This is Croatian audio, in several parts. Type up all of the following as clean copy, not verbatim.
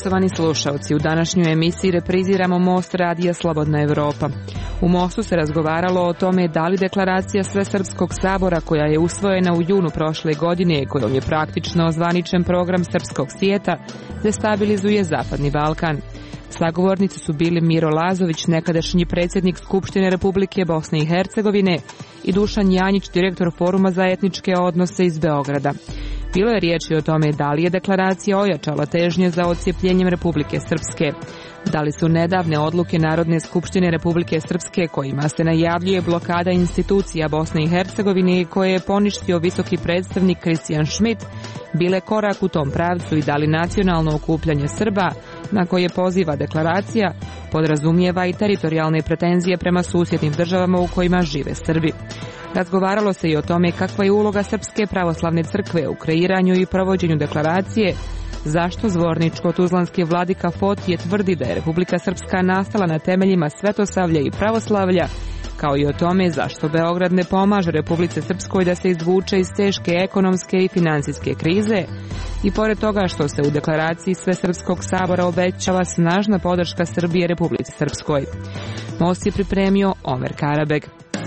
Poštovani slušalci, u današnjoj emisiji repriziramo Most radija Slobodna Evropa. U Mostu se razgovaralo o tome da li deklaracija Svesrpskog sabora koja je usvojena u junu prošle godine i kojom je praktično ozvaničen program srpskog svijeta destabilizuje Zapadni Balkan. Sagovornici su bili Miro Lazović, nekadašnji predsjednik Skupštine Republike Bosne i Hercegovine, i Dušan Janjić, direktor Foruma za etničke odnose iz Beograda. Bilo je riječi o tome da li je deklaracija ojačala težnje za odcijepljenjem Republike Srpske. Da li su nedavne odluke Narodne skupštine Republike Srpske kojima se najavljuje blokada institucija Bosne i Hercegovine i koje je poništio visoki predstavnik Christian Schmidt bile korak u tom pravcu i da li nacionalno okupljanje Srba, na koje poziva deklaracija, podrazumijeva i teritorijalne pretenzije prema susjednim državama u kojima žive Srbi. Razgovaralo se i o tome kakva je uloga Srpske pravoslavne crkve u kreiranju i provođenju deklaracije, zašto zvorničko-tuzlanski vladika Fotije tvrdi da je Republika Srpska nastala na temeljima svetosavlja i pravoslavlja, kao i o tome zašto Beograd ne pomaže Republici Srpskoj da se izvuče iz teške ekonomske i financijske krize, i pored toga što se u deklaraciji Svesrpskog sabora obećava snažna podrška Srbije Republici Srpskoj. Most je pripremio Omer Karabeg.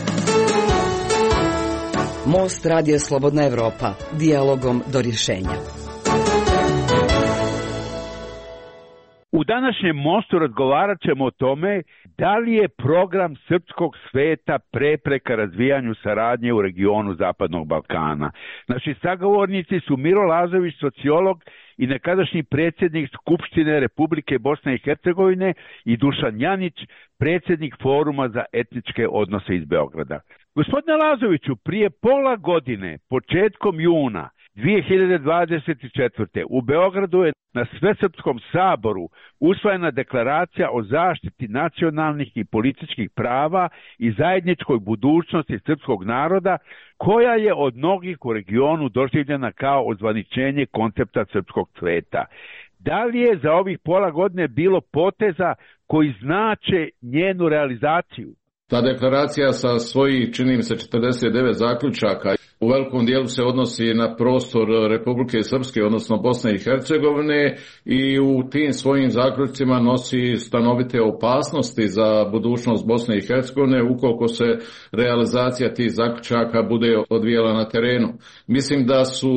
Most radija Slobodna Evropa, dijalogom do rješenja. U današnjem Mostu razgovarat ćemo o tome da li je program srpskog sveta prepreka razvijanju saradnje u regionu Zapadnog Balkana. Naši sagovornici su Miro Lazović, sociolog i nekadašnji predsjednik Skupštine Republike Bosne i Hercegovine, i Dušan Janić, predsjednik Foruma za etničke odnose iz Beograda. Gospodine Lazoviću, prije pola godine, početkom juna 2024. u Beogradu je na Svesrpskom saboru usvojena deklaracija o zaštiti nacionalnih i političkih prava i zajedničkoj budućnosti srpskog naroda, koja je od mnogih u regionu doživljena kao ozvaničenje koncepta srpskog sveta. Da li je za ovih pola godine bilo poteza koji znače njenu realizaciju? Ta deklaracija sa svojih, čini mi se, 49 zaključaka u velikom dijelu se odnosi na prostor Republike Srpske, odnosno Bosne i Hercegovine, i u tim svojim zaključcima nosi stanovite opasnosti za budućnost Bosne i Hercegovine ukoliko se realizacija tih zaključaka bude odvijala na terenu. Mislim da su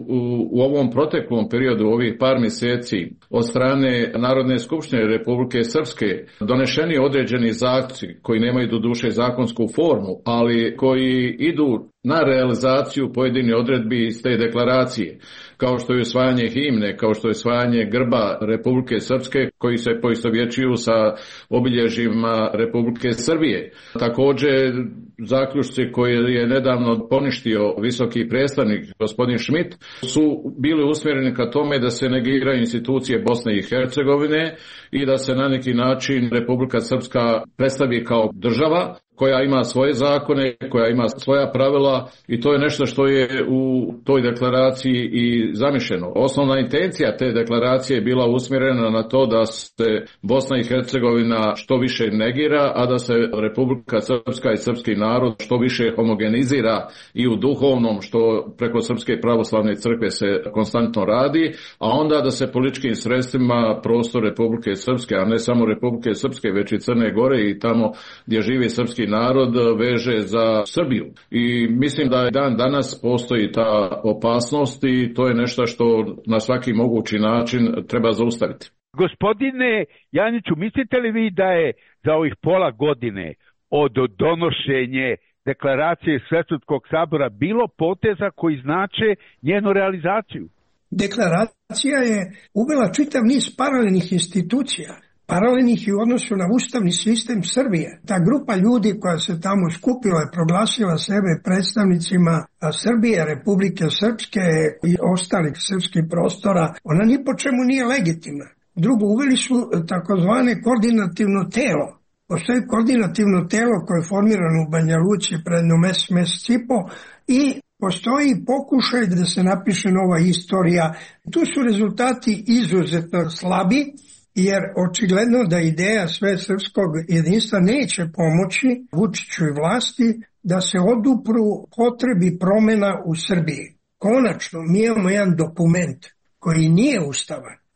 u ovom proteklom periodu, ovih par mjeseci, od strane Narodne skupštine Republike Srpske donešeni određeni zaključci koji nemaju doduše zakonsku formu, ali koji idu na realizaciju pojedinih odredbi iz te deklaracije, kao što je usvajanje himne, kao što je usvajanje grba Republike Srpske, koji se poistovjećuju sa obilježjima Republike Srbije. Također, zaključci koje je nedavno poništio visoki predstavnik gospodin Schmidt su bili usmjereni ka tome da se negiraju institucije Bosne i Hercegovine i da se na neki način Republika Srpska predstavi kao država koja ima svoje zakone, koja ima svoja pravila, i to je nešto što je u toj deklaraciji i zamišljeno. Osnovna intencija te deklaracije je bila usmjerena na to da se Bosna i Hercegovina što više negira, a da se Republika Srpska i srpski narod što više homogenizira i u duhovnom, što preko Srpske pravoslavne crkve se konstantno radi, a onda da se političkim sredstvima prostor Republike Srpske, a ne samo Republike Srpske, već i Crne Gore i tamo gdje živi srpski narod, veže za Srbiju. I mislim da dan danas postoji ta opasnost i to je nešto što na svaki mogući način treba zaustaviti. Gospodine Janiću, mislite li vi da je za ovih pola godine od donošenja deklaracije Svesrpskog sabora bilo poteza koji znače njenu realizaciju? Deklaracija je uvela čitav niz paralelnih institucija, paralelnih i u odnosu na ustavni sistem Srbije. Ta grupa ljudi koja se tamo skupila je proglasila sebe predstavnicima Srbije, Republike Srpske i ostalih srpskih prostora. Ona ni po čemu nije legitimna. Drugo, uveli su takozvane koordinativno telo. Postoji koordinativno telo koje je formirano u Banja Luci pred mesec i po i postoji pokušaj da se napiše nova istorija. Tu su rezultati izuzetno slabi, jer očigledno da ideja svesrpskog jedinstva neće pomoći Vučiću i vlasti da se odupru potrebi promjena u Srbiji. Konačno, mi imamo jedan dokument koji nije ustavan,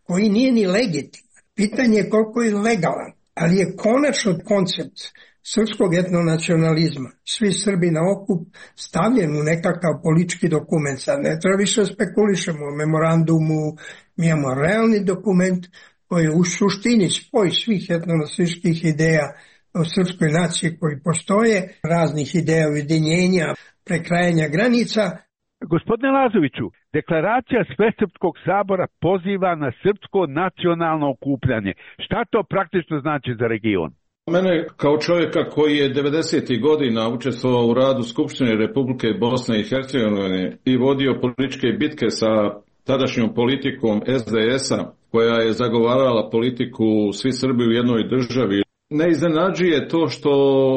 koji nije ni legitiman. Pitanje je koliko je legalan, ali je konačno koncept srpskog etnonacionalizma, svi Srbi na okup, stavljen u nekakav politički dokument. Sad ne treba više spekulišemo o memorandumu, mi imamo realni dokument koji je u suštini spoj svih etnonacionalističkih ideja o srpskoj naciji koji postoje, raznih ideja ujedinjenja, prekrajanja granica. Gospodine Lazoviću, deklaracija Svesrpskog sabora poziva na srpsko nacionalno okupljanje. Šta to praktično znači za region? Mene kao čovjeka koji je 90. godina učestvovao u radu Skupštine Republike Bosne i Hercegovine i vodio političke bitke sa tadašnjom politikom SDS-a, koja je zagovarala politiku svi Srbi u jednoj državi, ne iznenađuje to što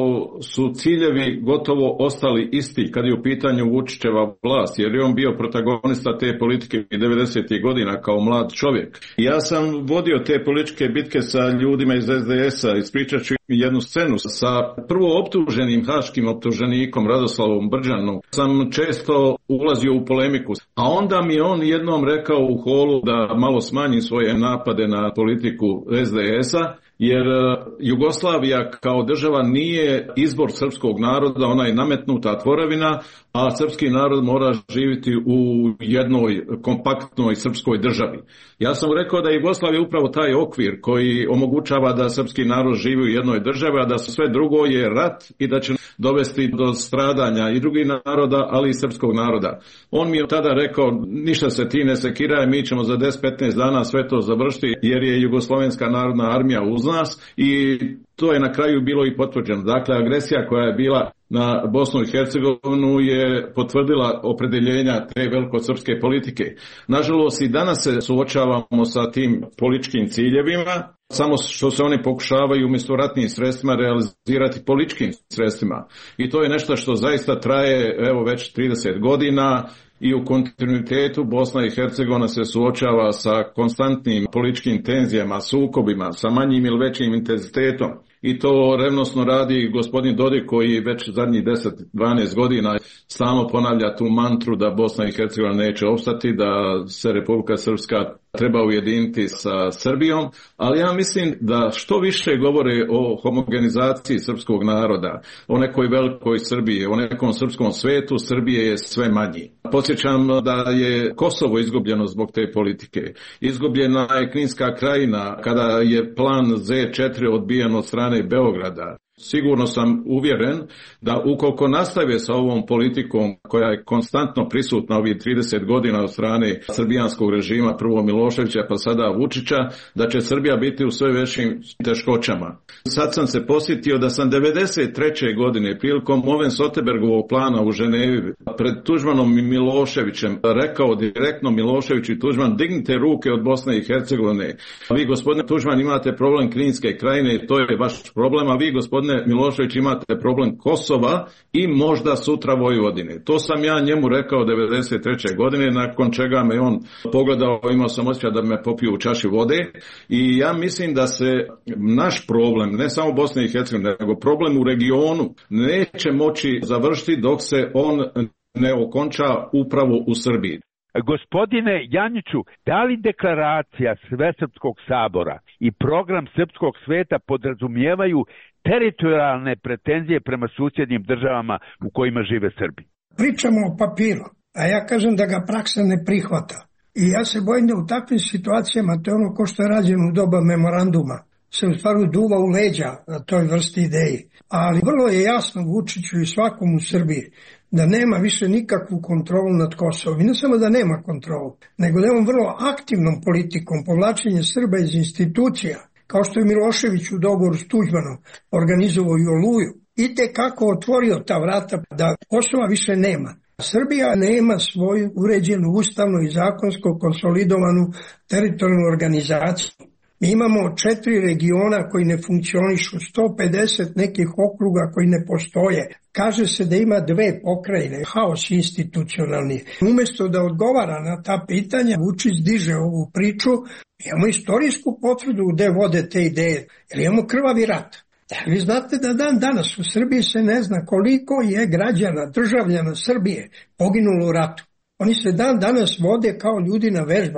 su ciljevi gotovo ostali isti kad je u pitanju Vučićeva vlast, jer je on bio protagonista te politike 90. godina kao mlad čovjek. Ja sam vodio te političke bitke sa ljudima iz SDS-a, ispričat ću jednu scenu sa prvo optuženim haškim optuženikom Radoslavom Brđanom. Sam često ulazio u polemiku, a onda mi on jednom rekao u holu da malo smanji svoje napade na politiku SDS-a, jer Jugoslavija kao država nije izbor srpskog naroda, ona je nametnuta tvorevina, a srpski narod mora živjeti u jednoj kompaktnoj srpskoj državi. Ja sam rekao da je Jugoslavija upravo taj okvir koji omogućava da srpski narod živi u jednoj državi, a da sve drugo je rat i da će dovesti do stradanja i drugih naroda, ali i srpskog naroda. On mi je tada rekao, ništa se ti ne sekiraj, mi ćemo za 10-15 dana sve to završiti, jer je Jugoslovenska narodna armija uz nas i to je na kraju bilo i potvrđeno. Dakle, agresija koja je bila na Bosnu i Hercegovinu je potvrdila opredeljenja te velikosrpske politike. Nažalost, i danas se suočavamo sa tim političkim ciljevima, samo što se oni pokušavaju umjesto ratnim sredstvima realizirati političkim sredstvima. I to je nešto što zaista traje evo već 30 godina. I u kontinuitetu Bosna i Hercegovina se suočava sa konstantnim političkim tenzijama, sukobima, sa manjim ili većim intenzitetom. I to revnosno radi gospodin Dodik koji već zadnjih 10-12 godina stalno ponavlja tu mantru da Bosna i Hercegovina neće opstati, da se Republika Srpska treba ujediniti sa Srbijom, ali ja mislim da što više govore o homogenizaciji srpskog naroda, o nekoj velikoj Srbiji, o nekom srpskom svetu, Srbije je sve manji. Podsjećam da je Kosovo izgubljeno zbog te politike. Izgubljena je Kninska krajina kada je plan Z4 odbijen od strane Beograda. Sigurno sam uvjeren da ukoliko nastave sa ovom politikom koja je konstantno prisutna ovih 30 godina od strane srbijanskog režima, prvo Miloševića pa sada Vučića, da će Srbija biti u sve većim teškoćama. Sad sam se posjetio da sam 93. godine prilikom Moven-Sotebergovog plana u Ženevi pred Tuđmanom i Miloševićem rekao direktno Milošević i Tuđman, dignite ruke od Bosne i Hercegovine. Vi, gospodine Tuđman, imate problem Kninske krajine, to je vaš problem, a vi, gospodine Milošević, imate problem Kosova i možda sutra Vojvodine. To sam ja njemu rekao 93. godine, nakon čega me on pogledao, imao sam osjećaj da me popio u čaši vode i ja mislim da se naš problem, ne samo Bosne i Hercegovine, nego problem u regionu neće moći završiti dok se on ne okonča upravo u Srbiji. Gospodine Janjiću, da li deklaracija Svesrpskog sabora i program srpskog sveta podrazumijevaju teritorijalne pretenzije prema susjednim državama u kojima žive Srbi? Pričamo o papiru, a ja kažem da ga praksa ne prihvata. I ja se bojim da u takvim situacijama, to je ono ko što je rađeno u doba memoranduma, se u stvari duva u leđa na toj vrsti ideji. Ali vrlo je jasno Vučiću i svakom u Srbiji da nema više nikakvu kontrolu nad Kosovom. I ne samo da nema kontrolu, nego da je on vrlo aktivnom politikom povlačenja Srba iz institucija, kao što je Milošević u dogovoru s Tuđmanom organizovao i Oluju, i tekako otvorio ta vrata da Kosova više nema. Srbija nema svoju uređenu ustavno i zakonsko konsolidovanu teritorijalnu organizaciju. Mi imamo 4 regiona koji ne funkcionišu, 150 nekih okruga koji ne postoje. Kaže se da ima 2 pokrajine, haos institucionalni. Umjesto da odgovara na ta pitanja, Vučić diže ovu priču, imamo istorijsku potvrdu gde vode te ideje, jer imamo krvavi rat. Vi znate da dan danas u Srbiji se ne zna koliko je građana, državljana Srbije poginulo u ratu. Oni se dan danas vode kao ljudi na vežbama.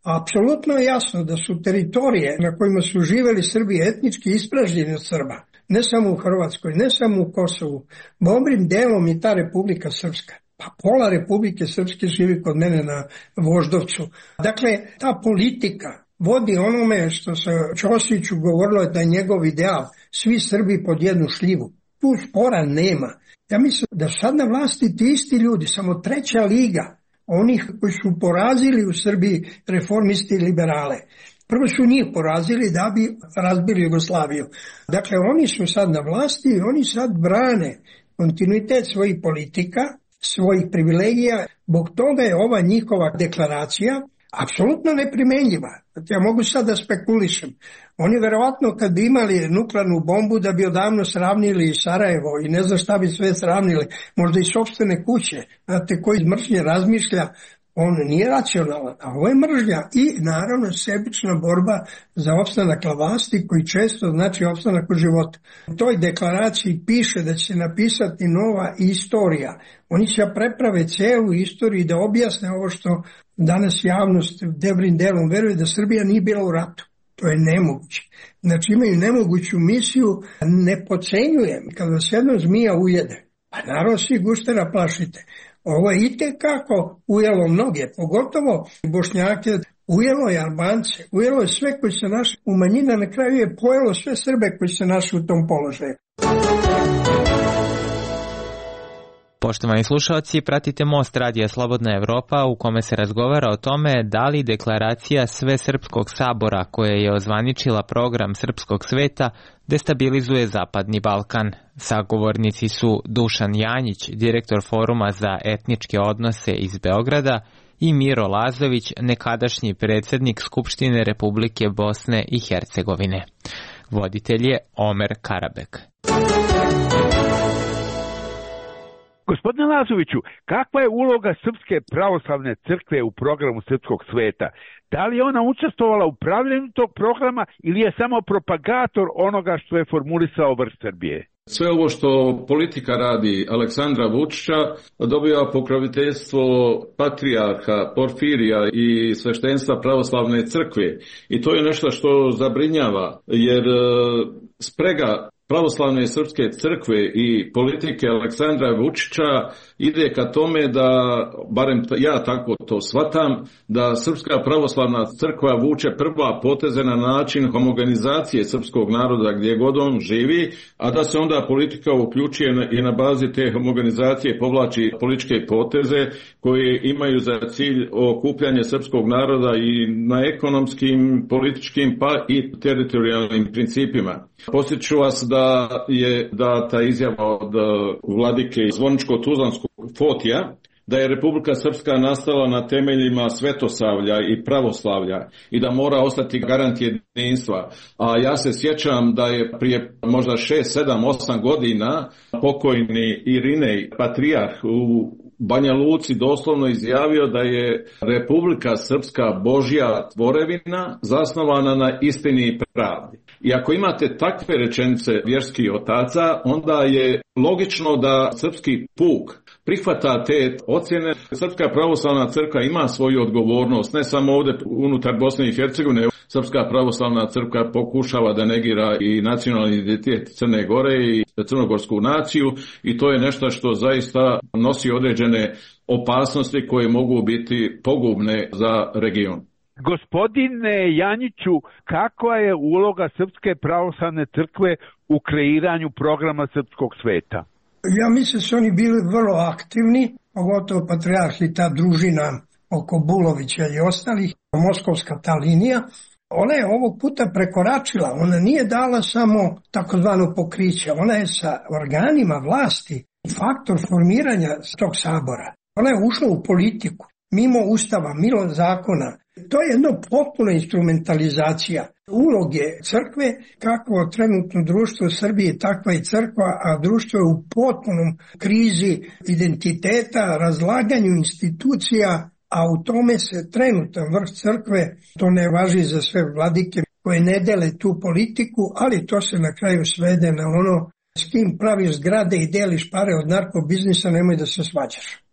Apsolutno je jasno da su teritorije na kojima su živeli Srbi etnički ispražnjeni od Srba. Ne samo u Hrvatskoj, ne samo u Kosovu. Dobrim delom i ta Republika Srpska. Pa pola Republike Srpske živi kod mene na Voždovcu. Dakle, ta politika vodi onome što se Ćosiću govorilo da je njegov ideal. Svi Srbi pod jednu šljivu. Tu spora nema. Ja mislim da sad na vlasti ti isti ljudi, samo treća liga onih koji su porazili u Srbiji reformisti i liberale. Prvo su njih porazili da bi razbili Jugoslaviju. Dakle, oni su sad na vlasti i oni sad brane kontinuitet svojih politika, svojih privilegija. Zbog toga je ova njihova deklaracija apsolutno neprimenljiva. Ja mogu sad da spekulišem. Oni verovatno kad bi imali nuklearnu bombu da bi odavno sravnili Sarajevo i ne znam šta bi sve sravnili, možda i sopstvene kuće. Znate, koji iz mržnje razmišlja, on nije racionalan, a ovo je mržnja i naravno sebična borba za opstanak na vlasti koji često znači opstanak u životu. U toj deklaraciji piše da će se napisati nova istorija. Oni će preprave celu istoriju i da objasne ovo što danas javnost dobrim delom veruje da Srbija nije bila u ratu. To je nemoguće. Znači imaju nemoguću misiju, ne podcenjujem kad vas jedno zmija ujede. Pa naravno svi guštera plašite. Ovo je itekako ujelo mnoge, pogotovo Bošnjake, ujelo je Albance, ujelo je sve koji se našli u manjina, na kraju je pojelo sve Srbe koji se našli u tom položaju. Poštovani slušalci, pratite Most radija Slobodna Evropa u kome se razgovara o tome da li deklaracija Svesrpskog sabora koja je ozvaničila program Srpskog sveta destabilizuje Zapadni Balkan. Sagovornici su Dušan Janjić, direktor Foruma za etničke odnose iz Beograda, i Miro Lazović, nekadašnji predsjednik Skupštine Republike Bosne i Hercegovine. Voditelj je Omer Karabek. Gospodine Lazoviću, kakva je uloga Srpske pravoslavne crkve u programu Srpskog sveta? Da li je ona učestvovala u pravljenju tog programa ili je samo propagator onoga što je formulisao vrh Srbije? Sve ovo što politika radi Aleksandra Vučića dobiva pokroviteljstvo patrijarha Porfirija i sveštenstva pravoslavne crkve. I to je nešto što zabrinjava, jer sprega pravoslavne srpske crkve i politike Aleksandra Vučića ide ka tome da, barem ja tako to shvatam, da Srpska pravoslavna crkva vuče prva poteze na način homogenizacije srpskog naroda gdje god on živi, a da se onda politika uključuje i na bazi te homogenizacije povlači političke poteze koje imaju za cilj okupljanje srpskog naroda i na ekonomskim, političkim pa i teritorijalnim principima. Posjeću vas da je data izjava od vladike Zvoničko-Tuzlanskog Fotija da je Republika Srpska nastala na temeljima svetosavlja i pravoslavlja i da mora ostati garant jedinstva. A ja se sjećam da je prije možda 6, 7, 8 godina pokojni Irinej, patrijarh u Banja Luci, doslovno izjavio da je Republika Srpska Božja tvorevina zasnovana na istini i pravdi. I ako imate takve rečenice vjerskih otaca, onda je logično da srpski puk prihvata te ocjene. Srpska pravoslavna crkva ima svoju odgovornost, ne samo ovdje unutar Bosne i Hercegovine. Srpska pravoslavna crkva pokušava da negira i nacionalni identitet Crne Gore i crnogorsku naciju i to je nešto što zaista nosi određene opasnosti koje mogu biti pogubne za region. Gospodine Janjiću, kakva je uloga Srpske pravoslavne crkve u kreiranju programa Srpskog sveta? Ja mislim da su oni bili vrlo aktivni, pogotovo patrijarh i ta družina oko Bulovića i ostalih, moskovska ta linija. Ona je ovog puta prekoračila, ona nije dala samo takozvano pokriće, ona je sa organima vlasti faktor formiranja tog sabora. Ona je ušla u politiku, mimo ustava, mimo zakona. To je jedna potpuna instrumentalizacija uloge crkve, kako trenutno društvo u Srbiji, takva i crkva, a društvo je u potpunom krizi identiteta, razlaganju institucija, a u tome se trenutan vrh crkve, to ne važi za sve vladike koje ne dele tu politiku, ali to se na kraju svede na ono s kim praviš zgrade i deliš pare od narkobiznisa, nemoj da se svađaš.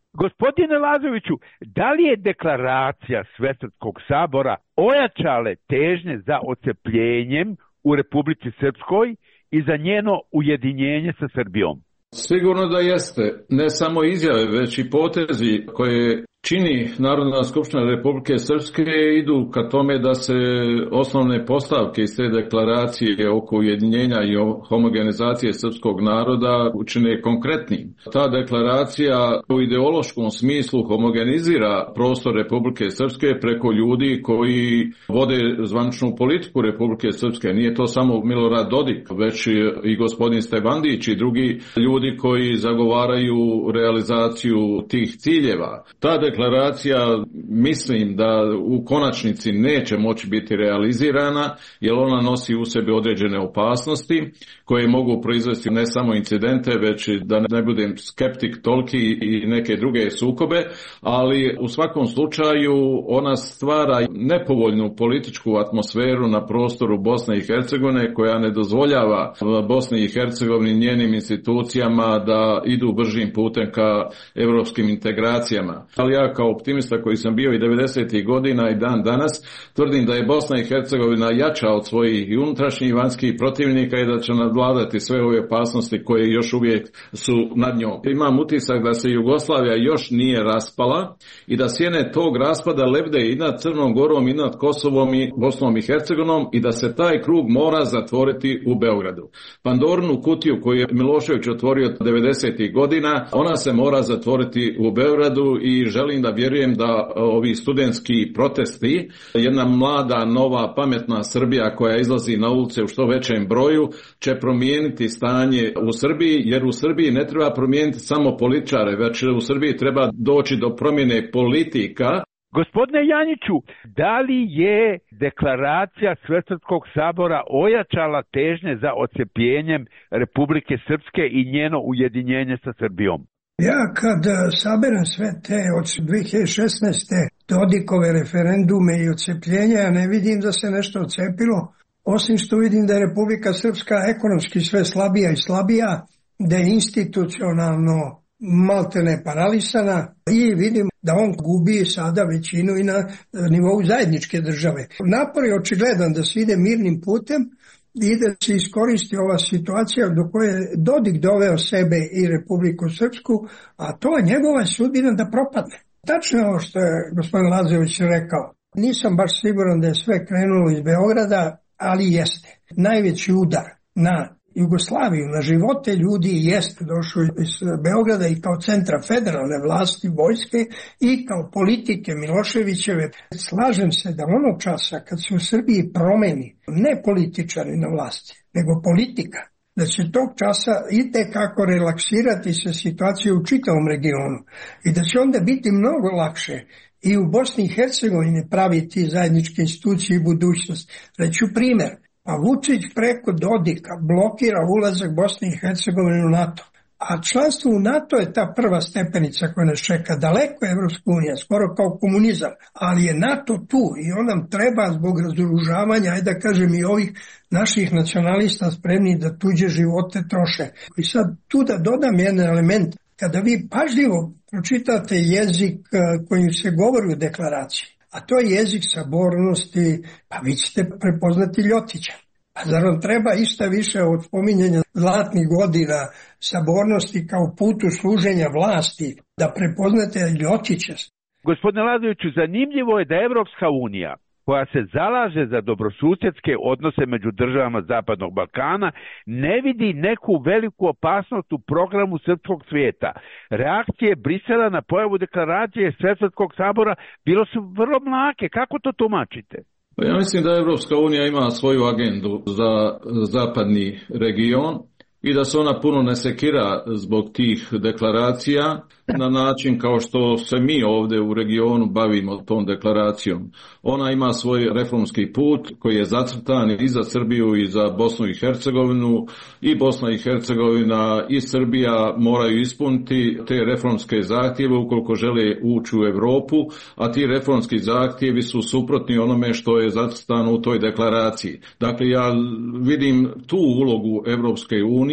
Gospodine Lazoviću, da li je deklaracija Svesrpskog sabora ojačale težnje za odcepljenjem u Republici Srpskoj i za njeno ujedinjenje sa Srbijom? Sigurno da jeste. Ne samo izjave, već i potezi koje čini Narodna skupština Republike Srpske idu ka tome da se osnovne postavke iz te deklaracije oko ujedinjenja i homogenizacije srpskog naroda učine konkretnim. Ta deklaracija u ideološkom smislu homogenizira prostor Republike Srpske preko ljudi koji vode zvaničnu politiku Republike Srpske. Nije to samo Milorad Dodik, već i gospodin Stevandić i drugi ljudi koji zagovaraju realizaciju tih ciljeva. Ta deklaracija mislim da u konačnici neće moći biti realizirana jer ona nosi u sebi određene opasnosti koje mogu proizvesti ne samo incidente, već da ne budem skeptik toliki i neke druge sukobe, ali u svakom slučaju ona stvara nepovoljnu političku atmosferu na prostoru Bosne i Hercegovine koja ne dozvoljava Bosni i Hercegovini njenim institucijama da idu bržim putem ka europskim integracijama. Ali ja kao optimista koji sam bio i 90. godina i dan danas tvrdim da je Bosna i Hercegovina jača od svojih i unutrašnjih i vanjskih protivnika i da će nadvladati sve ove opasnosti koje još uvijek su nad njom. Imam utisak da se Jugoslavija još nije raspala i da sjene tog raspada lebde i nad Crnom Gorom i nad Kosovom i Bosnom i Hercegovinom i da se taj krug mora zatvoriti u Beogradu. Pandorinu kutiju koju je Milošević otvorio 90. godina, ona se mora zatvoriti u Beogradu i želim da vjerujem da ovi studentski protesti, jedna mlada, nova, pametna Srbija koja izlazi na ulice u što većem broju, će promijeniti stanje u Srbiji, jer u Srbiji ne treba promijeniti samo političare, već u Srbiji treba doći do promjene politika. Gospodine Janjiću, da li je deklaracija Svesrpskog sabora ojačala težnje za odcepljenjem Republike Srpske i njeno ujedinjenje sa Srbijom? Ja kad saberem sve te od 2016. Dodikove referendume i odcepljenja, ja ne vidim da se nešto odcepilo, osim što vidim da je Republika Srpska ekonomski sve slabija i slabija, da je institucionalno maltene paralisana i vidim da on gubi sada većinu i na nivou zajedničke države. Napor je očigledan da se ide mirnim putem i da se iskoristi ova situacija do koje je Dodik doveo sebe i Republiku Srpsku, a to je njegova sudbina da propadne. Tačno je ovo što je gospodin Lazović rekao. Nisam baš siguran da je sve krenulo iz Beograda, ali jeste. Najveći udar na Jugoslaviju, na živote ljudi jeste došao iz Beograda i kao centra federalne vlasti, vojske i kao politike Miloševićeve. Slažem se da onog časa kad se u Srbiji promeni ne političari na vlasti, nego politika, da će tog časa itekako relaksirati se situacija u čitavom regionu i da će onda biti mnogo lakše i u Bosni i Hercegovini praviti zajedničke institucije i budućnost. Reću primjer. A Vučić preko Dodika blokira ulazak Bosne i Hercegovine u NATO. A članstvo u NATO je ta prva stepenica koja nas čeka. Daleko je Evropska unija, skoro kao komunizam, ali je NATO tu i on nam treba zbog razoružavanja, ajde da kažem i ovih naših nacionalista spremni da tuđe živote troše. I sad tu da dodam jedan element. Kada vi pažljivo pročitate jezik kojim se govori u deklaraciji, a to je jezik sabornosti, pa vi ćete prepoznati Ljotića. A zar vam treba išta više od spominjanja zlatnih godina sabornosti kao putu služenja vlasti da prepoznate Ljotića? Gospodine Lazoviću, zanimljivo je da Evropska unija, koja se zalaže za dobrosusjedske odnose među državama Zapadnog Balkana, ne vidi neku veliku opasnost u programu Srpskog svijeta. Reakcije Brisela na pojavu deklaracije Svesrpskog sabora bilo su vrlo mlake. Kako to tumačite? Ja mislim da Evropska unija ima svoju agendu za zapadni region i da se ona puno ne sekira zbog tih deklaracija na način kao što se mi ovdje u regionu bavimo tom deklaracijom. Ona ima svoj reformski put koji je zacrtan i za Srbiju i za Bosnu i Hercegovinu. I Bosna i Hercegovina i Srbija moraju ispuniti te reformske zahtjeve ukoliko žele ući u Europu, a ti reformski zahtjevi su suprotni onome što je zacrtano u toj deklaraciji. Dakle, ja vidim tu ulogu Evropske unije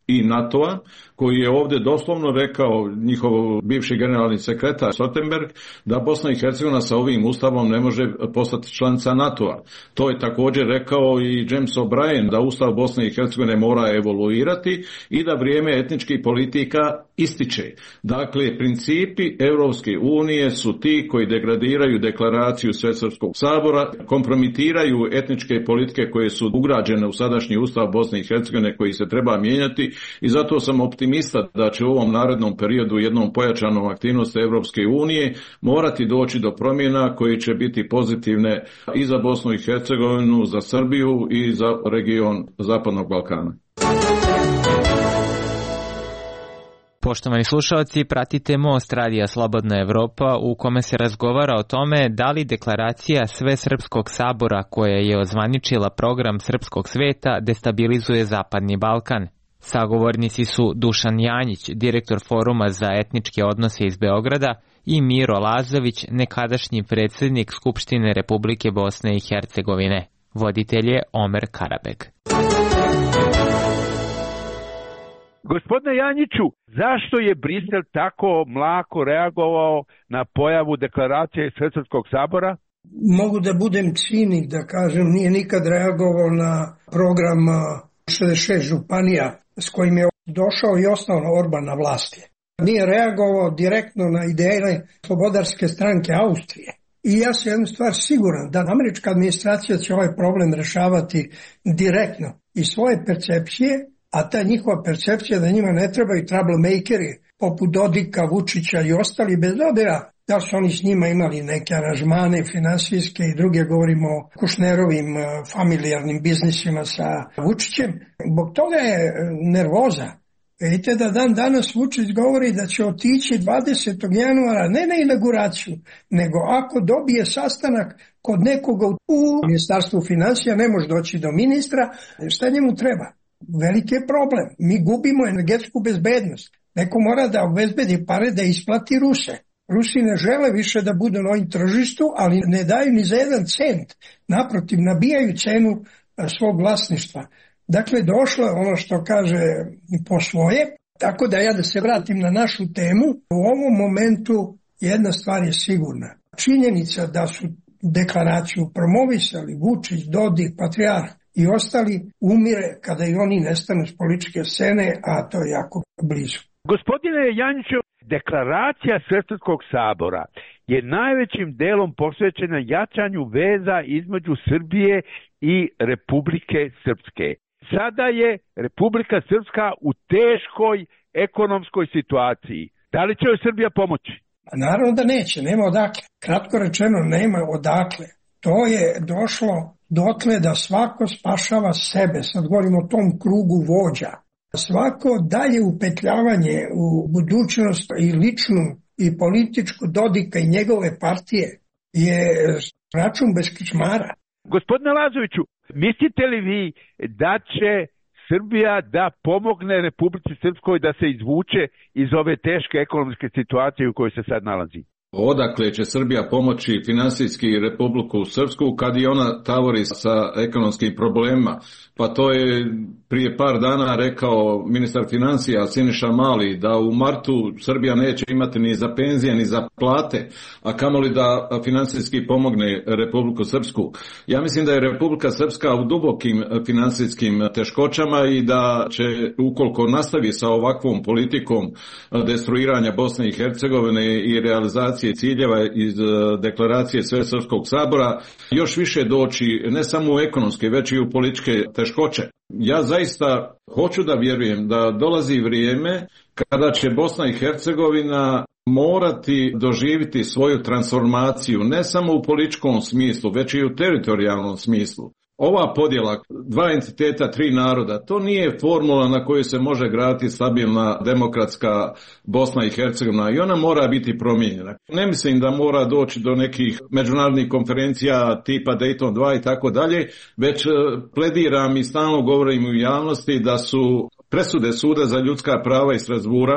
i NATO-a, koji je ovdje doslovno rekao njihov bivši generalni sekretar Stoltenberg da Bosna i Hercegovina sa ovim ustavom ne može postati članica NATO-a. To je također rekao i James O'Brien da ustav Bosne i Hercegovine mora evoluirati i da vrijeme etničkih politika ističe. Dakle, principi Europske unije su ti koji degradiraju deklaraciju Svesrpskog sabora, kompromitiraju etničke politike koje su ugrađene u sadašnji ustav Bosne i Hercegovine koji se treba mijenjati i zato sam optimista da će u ovom narednom periodu jednom pojačanom aktivnosti Europske unije morati doći do promjena koje će biti pozitivne i za Bosnu i Hercegovinu, za Srbiju i za region Zapadnog Balkana. Poštovani slušalci, pratite Most Radija Slobodna Evropa u kome se razgovara o tome da li deklaracija Svesrpskog sabora koja je ozvaničila program Srpskog sveta destabilizuje Zapadni Balkan. Sagovornici su Dušan Janjić, direktor Foruma za etničke odnose iz Beograda, i Miro Lazović, nekadašnji predsjednik Skupštine Republike Bosne i Hercegovine. Voditelj je Omer Karabek. Gospodine Janjiću, zašto je Brisel tako mlako reagovao na pojavu deklaracije Svesrpskog sabora? Mogu da budem cinik da kažem, nije nikad reagovao na program 66 županija s kojim je došao i osnovno Orban na vlasti. Nije reagovao direktno na ideje slobodarske stranke Austrije. I ja sam jednu stvar siguran da američka administracija će ovaj problem rešavati direktno iz svoje percepcije, a ta njihova percepcija da njima ne trebaju troublemakeri poput Dodika, Vučića i ostali, bez obzira da su oni s njima imali neke aranžmane finansijske i druge, govorimo o Kušnerovim familijarnim biznisima sa Vučićem. Zbog toga je nervoza. Vidite da dan danas Vučić govori da će otići 20. januara ne na inauguraciju, nego ako dobije sastanak kod nekoga u Ministarstvu financija, ne može doći do ministra, šta njemu treba? Veliki je problem. Mi gubimo energetsku bezbednost. Neko mora da obezbedi pare da isplati Ruse. Rusi ne žele više da budu na ovim tržištu, ali ne daju ni za jedan cent. Naprotiv, nabijaju cenu svog vlasništva. Dakle, došlo je ono što kaže po svoje. Tako da ja da se vratim na našu temu, u ovom momentu jedna stvar je sigurna. Činjenica da su deklaraciju promovisali Vučić, Dodik, Patrijarh i ostali, umire kada i oni nestanu s političke scene, a to je jako blizu. Gospodine Janjiću, deklaracija Svesrpskog sabora je najvećim delom posvećena jačanju veza između Srbije i Republike Srpske. Sada je Republika Srpska u teškoj ekonomskoj situaciji. Da li će joj Srbija pomoći? Naravno da neće, nema odakle. Kratko rečeno, nema odakle. To je došlo dotle da svako spašava sebe, sad govorimo o tom krugu vođa. Svako dalje upetljavanje u budućnost i ličnu i političku Dodika i njegove partije je račun bez kičmara. Gospodine Lazoviću, mislite li vi da će Srbija da pomogne Republici Srpskoj da se izvuče iz ove teške ekonomske situacije u kojoj se sad nalazi? Odakle će Srbija pomoći finansijski Republiku Srpsku kad i ona tavori sa ekonomskim problemima? Pa to je prije par dana rekao ministar financija Siniša Mali da u martu Srbija neće imati ni za penzije ni za plate, a kamoli da financijski pomogne Republiku Srpsku. Ja mislim da je Republika Srpska u dubokim financijskim teškoćama i da će, ukoliko nastavi sa ovakvom politikom destruiranja Bosne i Hercegovine i realizacije ciljeva iz deklaracije Svesrpskog sabora, još više doći ne samo u ekonomske, već i u političke teškoće. Ja zaista hoću da vjerujem da dolazi vrijeme kada će Bosna i Hercegovina morati doživjeti svoju transformaciju ne samo u političkom smislu, već i u teritorijalnom smislu. Ova podjela dva entiteta, tri naroda, to nije formula na kojoj se može graditi stabilna demokratska Bosna i Hercegovina i ona mora biti promijenjena. Ne mislim da mora doći do nekih međunarodnih konferencija tipa Dayton 2 i tako dalje, već plediram i stalno govorim u javnosti da su presude Suda za ljudska prava iz Strasbourga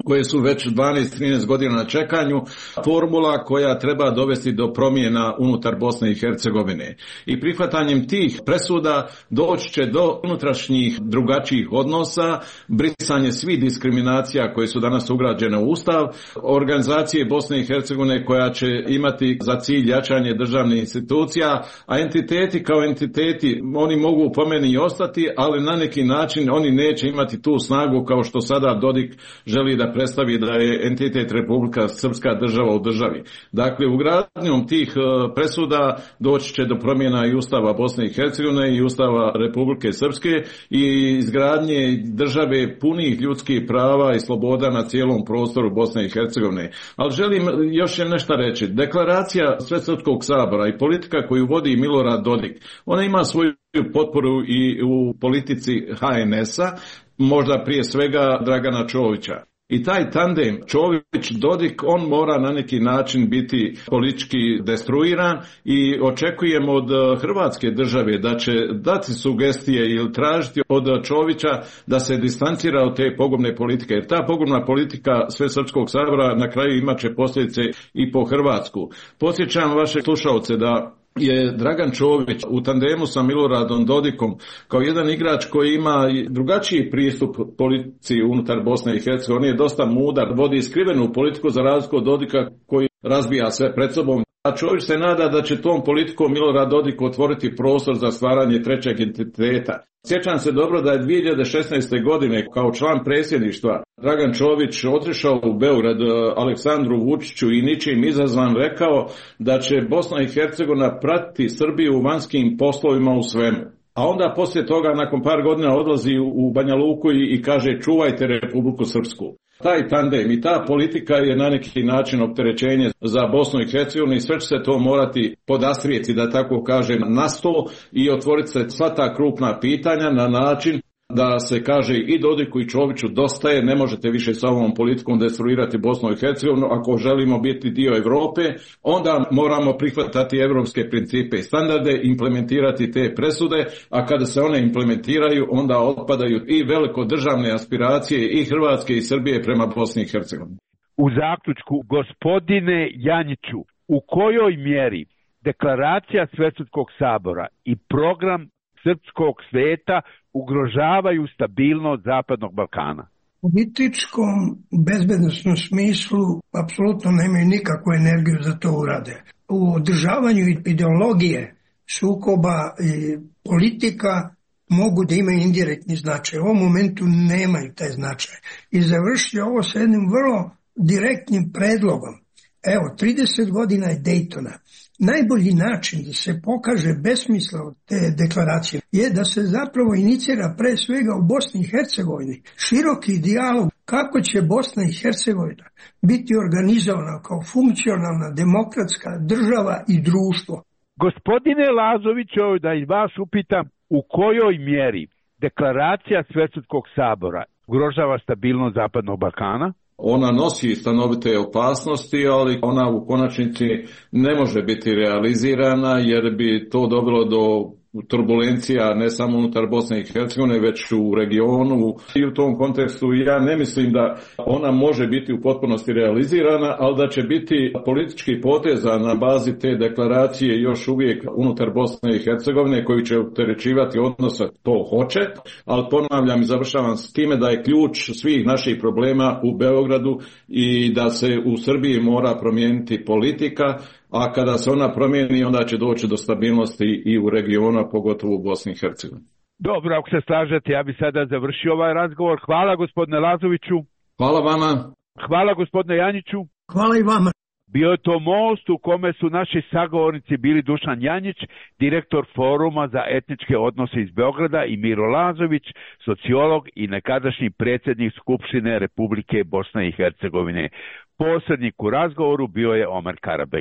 koje su već 12-13 godina na čekanju, formula koja treba dovesti do promjena unutar Bosne i Hercegovine. I prihvatanjem tih presuda doći će do unutrašnjih drugačijih odnosa, brisanje svih diskriminacija koje su danas ugrađene u Ustav, organizacije Bosne i Hercegovine koja će imati za cilj jačanje državnih institucija, a entiteti kao entiteti, oni mogu po meni i ostati, ali na neki način oni neće imati tu snagu kao što sada Dodik želi da predstavi da je entitet Republika Srpska država u državi. Dakle, ugradnjom tih presuda doći će do promjena i Ustava Bosne i Hercegovine i Ustava Republike Srpske i izgradnje države punih ljudskih prava i sloboda na cijelom prostoru Bosne i Hercegovine. Ali želim još nešto reći. Deklaracija Svesrpskog sabora i politika koju vodi Milorad Dodik, ona ima svoju potporu i u politici HNS-a, možda prije svega Dragana Čovića. I taj tandem Čović-Dodik, on mora na neki način biti politički destruiran i očekujemo od Hrvatske države da će dati sugestije ili tražiti od Čovića da se distancira od te pogubne politike. Jer ta pogubna politika Svesrpskog sabora na kraju imat će posljedice i po Hrvatsku. Podsjećam vaše slušalce da je Dragan Čović u tandemu sa Miloradom Dodikom kao jedan igrač koji ima drugačiji pristup politici unutar Bosne i Hercegovine. On je dosta mudar, vodi skrivenu politiku za razliku od Dodika koji razbija sve pred sobom. A Čović se nada da će tom politikom Milorad Dodik otvoriti prostor za stvaranje trećeg entiteta. Sjećam se dobro da je 2016. godine kao član predsjedništva Dragan Čović otišao u Beograd Aleksandru Vučiću i ničim izazvan rekao da će Bosna i Hercegovina pratiti Srbiju u vanjskim poslovima u svemu. A onda poslije toga nakon par godina odlazi u Banja Luku i kaže čuvajte Republiku Srpsku. Taj tandem i ta politika je na neki način opterećenje za Bosnu i Hercegovinu i sve će se to morati podastrijeti, da tako kažem, na sto i otvoriti se sva ta krupna pitanja na način da se kaže i Dodiku i Čoviću dosta je, ne možete više sa ovom politikom destruirati Bosnu i Hercegovinu. Ako želimo biti dio Europe, onda moramo prihvatati europske principe i standarde, implementirati te presude, a kada se one implementiraju, onda otpadaju i veliko državne aspiracije i Hrvatske i Srbije prema Bosni i Hercegovini. U zaključku, gospodine Janjiću, u kojoj mjeri deklaracija Svesrpskog sabora i program srpskog sveta ugrožavaju stabilnost Zapadnog Balkana? U političkom bezbednosnom smislu apsolutno nemaju nikakvu energiju za to urade. U održavanju ideologije, sukoba i politika mogu da imaju indirektni značaj. U ovom momentu nemaju taj značaj. I završiti ovo sa jednim vrlo direktnim predlogom. Evo, 30 godina je Daytona. Najbolji način da se pokaže besmisla od te deklaracije je da se zapravo inicira pre svega u Bosni i Hercegovini široki dijalog kako će Bosna i Hercegovina biti organizovana kao funkcionalna demokratska država i društvo. Gospodine Lazoviću, da i vas upitam, u kojoj mjeri deklaracija Svesrpskog sabora ugrožava stabilnost Zapadnog Balkana? Ona nosi stanovite opasnosti, ali ona u konačnici ne može biti realizirana jer bi to dovelo do turbulencija ne samo unutar Bosne i Hercegovine, već u regionu. I u tom kontekstu ja ne mislim da ona može biti u potpunosti realizirana, ali da će biti politički poteza na bazi te deklaracije još uvijek unutar Bosne i Hercegovine koji će opterećivati odnosa, to hoće, ali ponavljam i završavam s time da je ključ svih naših problema u Beogradu i da se u Srbiji mora promijeniti politika, a kada se ona promijeni, onda će doći do stabilnosti i u regionu, a pogotovo u Bosni i Hercegovini. Dobro, ako se slažete, ja bih sada završio ovaj razgovor. Hvala gospodine Lazoviću. Hvala vama. Hvala gospodine Janjiću. Hvala i vama. Bio je to most u kome su naši sagovornici bili Dušan Janjić, direktor Foruma za etničke odnose iz Beograda, i Miro Lazović, sociolog i nekadašnji predsjednik Skupštine Republike Bosne i Hercegovine. Posrednik u razgovoru bio je Omer Karabek.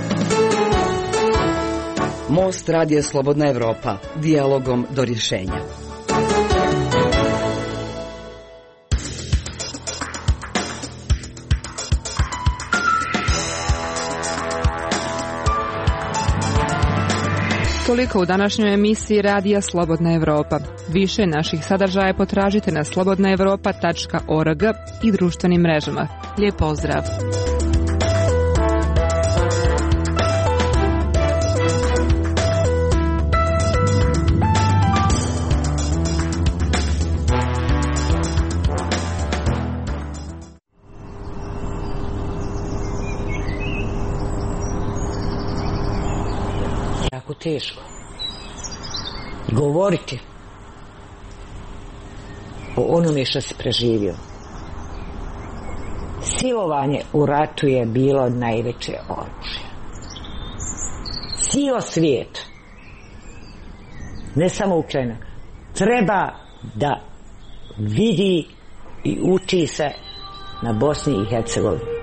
Most Radija Slobodna Evropa. Dijalogom do rješenja. Toliko u današnjoj emisiji Radija Slobodna Evropa. Više naših sadržaja potražite na slobodnaevropa.org i društvenim mrežama. Lijep pozdrav! Jako teško govoriti o onome što si preživio. Silovanje u ratu je bilo najveće oružje. Cijel svijet, ne samo Ukrajina, treba da vidi i uči se na Bosni i Hercegovini.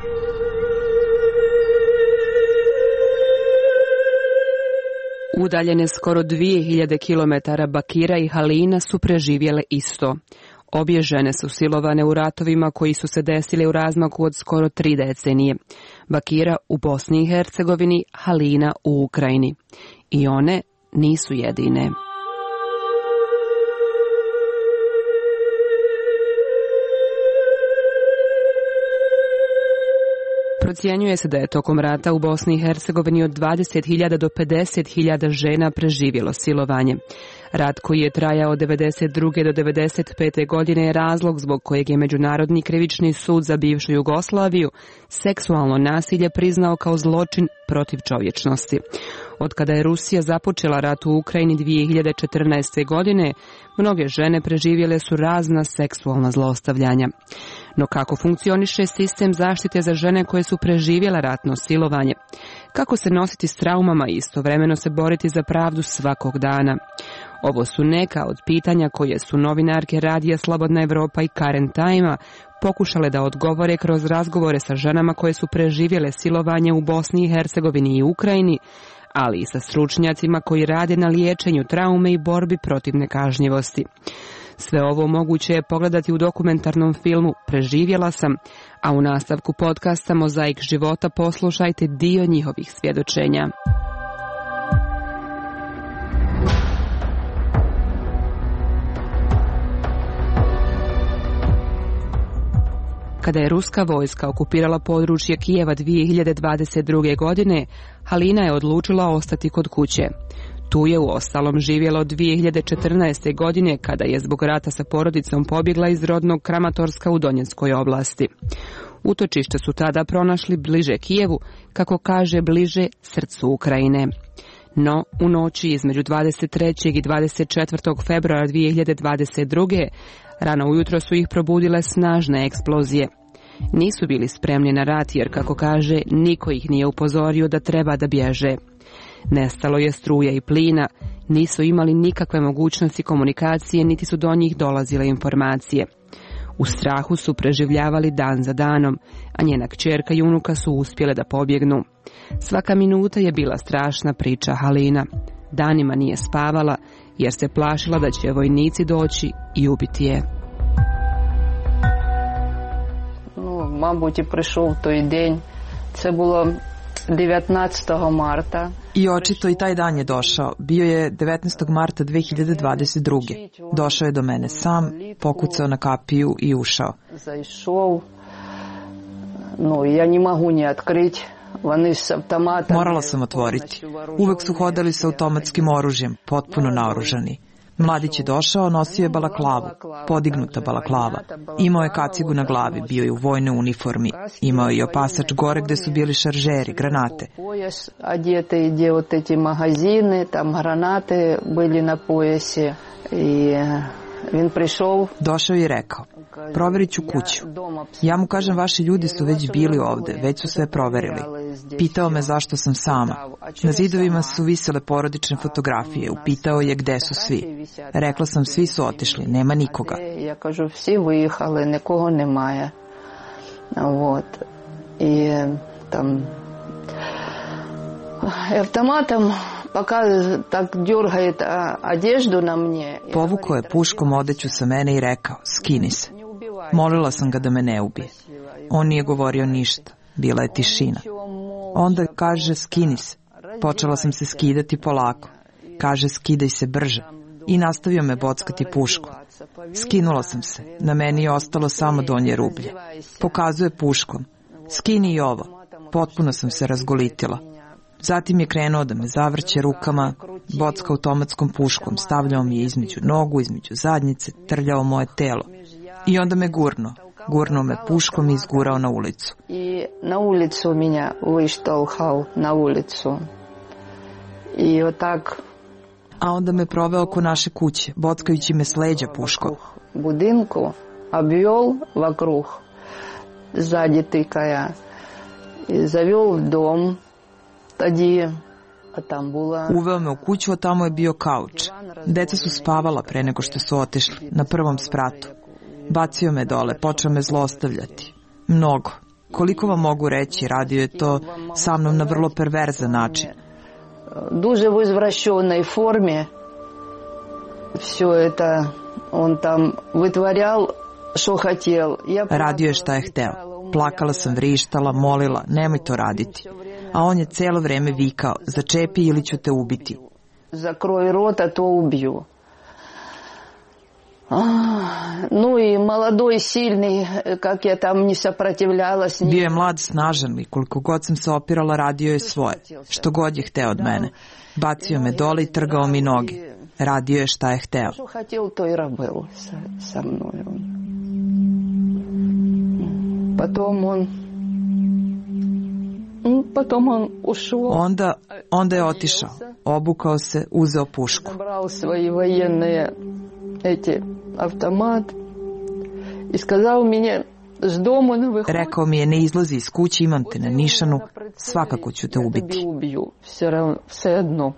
Udaljene skoro 2000 km Bakira i Halina su preživjele isto. Obje žene su silovane u ratovima koji su se desili u razmaku od skoro 3 decenije. Bakira u Bosni i Hercegovini, Halina u Ukrajini. I one nisu jedine. Procjenjuje se da je tokom rata u Bosni i Hercegovini od 20.000 do 50.000 žena preživjelo silovanje. Rat koji je trajao od 1992. do 1995. godine je razlog zbog kojeg je Međunarodni krivični sud za bivšu Jugoslaviju seksualno nasilje priznao kao zločin protiv čovječnosti. Od kada je Rusija započela rat u Ukrajini 2014. godine, mnoge žene preživjele su razna seksualna zlostavljanja. No kako funkcioniše sistem zaštite za žene koje su preživjele ratno silovanje? Kako se nositi s traumama i istovremeno se boriti za pravdu svakog dana? Ovo su neka od pitanja koje su novinarke Radija Slobodna Evropa i Current Time-a pokušale da odgovore kroz razgovore sa ženama koje su preživjele silovanje u Bosni i Hercegovini i Ukrajini, ali i sa stručnjacima koji rade na liječenju traume i borbi protiv nekažnjivosti. Sve ovo moguće je pogledati u dokumentarnom filmu Preživjela sam, a u nastavku podcasta Mozaik života poslušajte dio njihovih svjedočenja. Kada je ruska vojska okupirala područje Kijeva 2022. godine, Halina je odlučila ostati kod kuće. Tu je uostalom živjela od 2014. godine kada je zbog rata sa porodicom pobjegla iz rodnog Kramatorska u Donjeckoj oblasti. Utočište su tada pronašli bliže Kijevu, kako kaže bliže srcu Ukrajine. No, u noći između 23. i 24. februara 2022. rano ujutro su ih probudile snažne eksplozije. Nisu bili spremni na rat jer, kako kaže, niko ih nije upozorio da treba da bježe. Nestalo je struje i plina, nisu imali nikakve mogućnosti komunikacije, niti su do njih dolazile informacije. U strahu su preživljavali dan za danom, a njena kćerka i unuka su uspjele da pobjegnu. Svaka minuta je bila strašna, priča Halina. Danima nije spavala, jer se plašila da će vojnici doći i ubiti je. Мабуть, і прийшов той день. Це було 19. marta. I očito i taj dan je došao. Bio je 19. marta 2022. Došao je do mene sam, pokucao na kapiju i ušao. Zaišao. No, ja ne mogu ni otkriti. Morala sam otvoriti. Uvek su hodali sa automatskim oružjem, potpuno naoružani. Mladić je došao, nosio je balaklavu, podignuta balaklava. Imao je kacigu na glavi, bio je u vojnoj uniformi. Imao je i opasač gore gde su bili šaržeri, granate. Одеты, где вот эти магазины, там гранаты были на поясе. И він прийшов. Došao je i rekao, proverit ću kuću. Ja mu kažem, vaši ljudi su već bili ovde, već su sve proverili. Pitao me zašto sam sama. Na zidovima su visele porodične fotografije. Upitao je gde su svi. Rekla sam, svi su otišli, nema nikoga. Ja kažu, svi vyjehali, nikogo немає. Вот. I tam автоматом пока так дергает одежду на мне. Povukao je puškom odeću sa mene i rekao, skini se. Molila sam ga da me ne ubije. On nije govorio ništa. Bila je tišina. Onda kaže, skini se. Počela sam se skidati polako. Kaže skidaj se brže i nastavio me bockati puškom. Skinula sam se, na meni je ostalo samo donje rublje. Pokazuje puškom, skini i ovo, potpuno sam se razgolitila. Zatim je krenuo da me zavrće rukama, bocka automatskom puškom, stavljao mi je između nogu, između zadnjice, trljao moje telo. I onda me gurnuo me puškom i izgurao na ulicu. I na ulicu minja vyštalhal, na ulicu. I otak... A onda me proveo oko naše kuće, bockajući me s leđa puškom. Budinku обвел вокруг, сзади тыкая, и завел в дом. Uveo me u kuću, a tamo je bio kauč. Deca su spavala pre nego što su otišli, na prvom spratu. Bacio me dole, počeo me zlostavljati. Mnogo. Koliko vam mogu reći, radio je to sa mnom na vrlo perverzan način. Duže u izvraćenoj formi. Все это on tam vytvarjal što htjel. Radio je šta je hteo. Plakala sam, vrištala, molila, nemoj to raditi. A on je cijelo vrijeme vikao, začepi ili ću te ubiti. Zakroj rota, to ubiju. No i mladoj, silni, kak je tam ni saprotivljala s njim. Bio je mlad, snažan i koliko god sam se opirala, radio je svoje, što god je hteo od mene. Bacio me dole i trgao mi noge. Radio je šta je hteo. Što htjel, to i rabil sa mnom. Potom on ušao. Onda je otišao, obukao se, uzeo pušku. Zabrao svoje vojene automat i skazao mi je s domu ne vyhodi. Rekao mi je ne izlazi iz kuće, imam te na nišanu, svakako ću te ubiti. Sve jedno.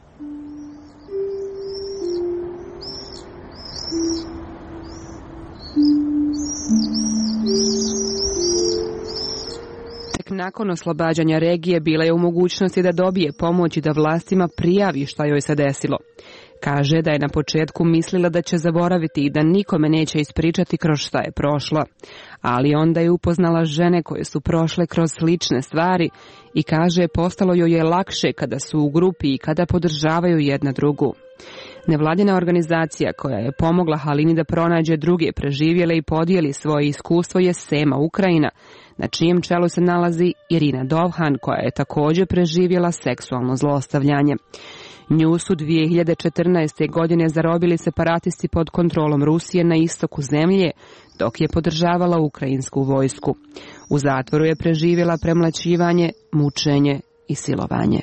Nakon oslobađanja regije bila je u mogućnosti da dobije pomoć i da vlastima prijavi šta joj se desilo. Kaže da je na početku mislila da će zaboraviti i da nikome neće ispričati kroz šta je prošla. Ali onda je upoznala žene koje su prošle kroz slične stvari i kaže postalo joj je lakše kada su u grupi i kada podržavaju jedna drugu. Nevladina organizacija koja je pomogla Halini da pronađe druge preživjele i podijeli svoje iskustvo je Sema Ukrajina, na čijem čelu se nalazi Irina Dovhan, koja je također preživjela seksualno zlostavljanje. Nju su 2014. godine zarobili separatisti pod kontrolom Rusije na istoku zemlje, dok je podržavala ukrajinsku vojsku. U zatvoru je preživjela premlaćivanje, mučenje i silovanje.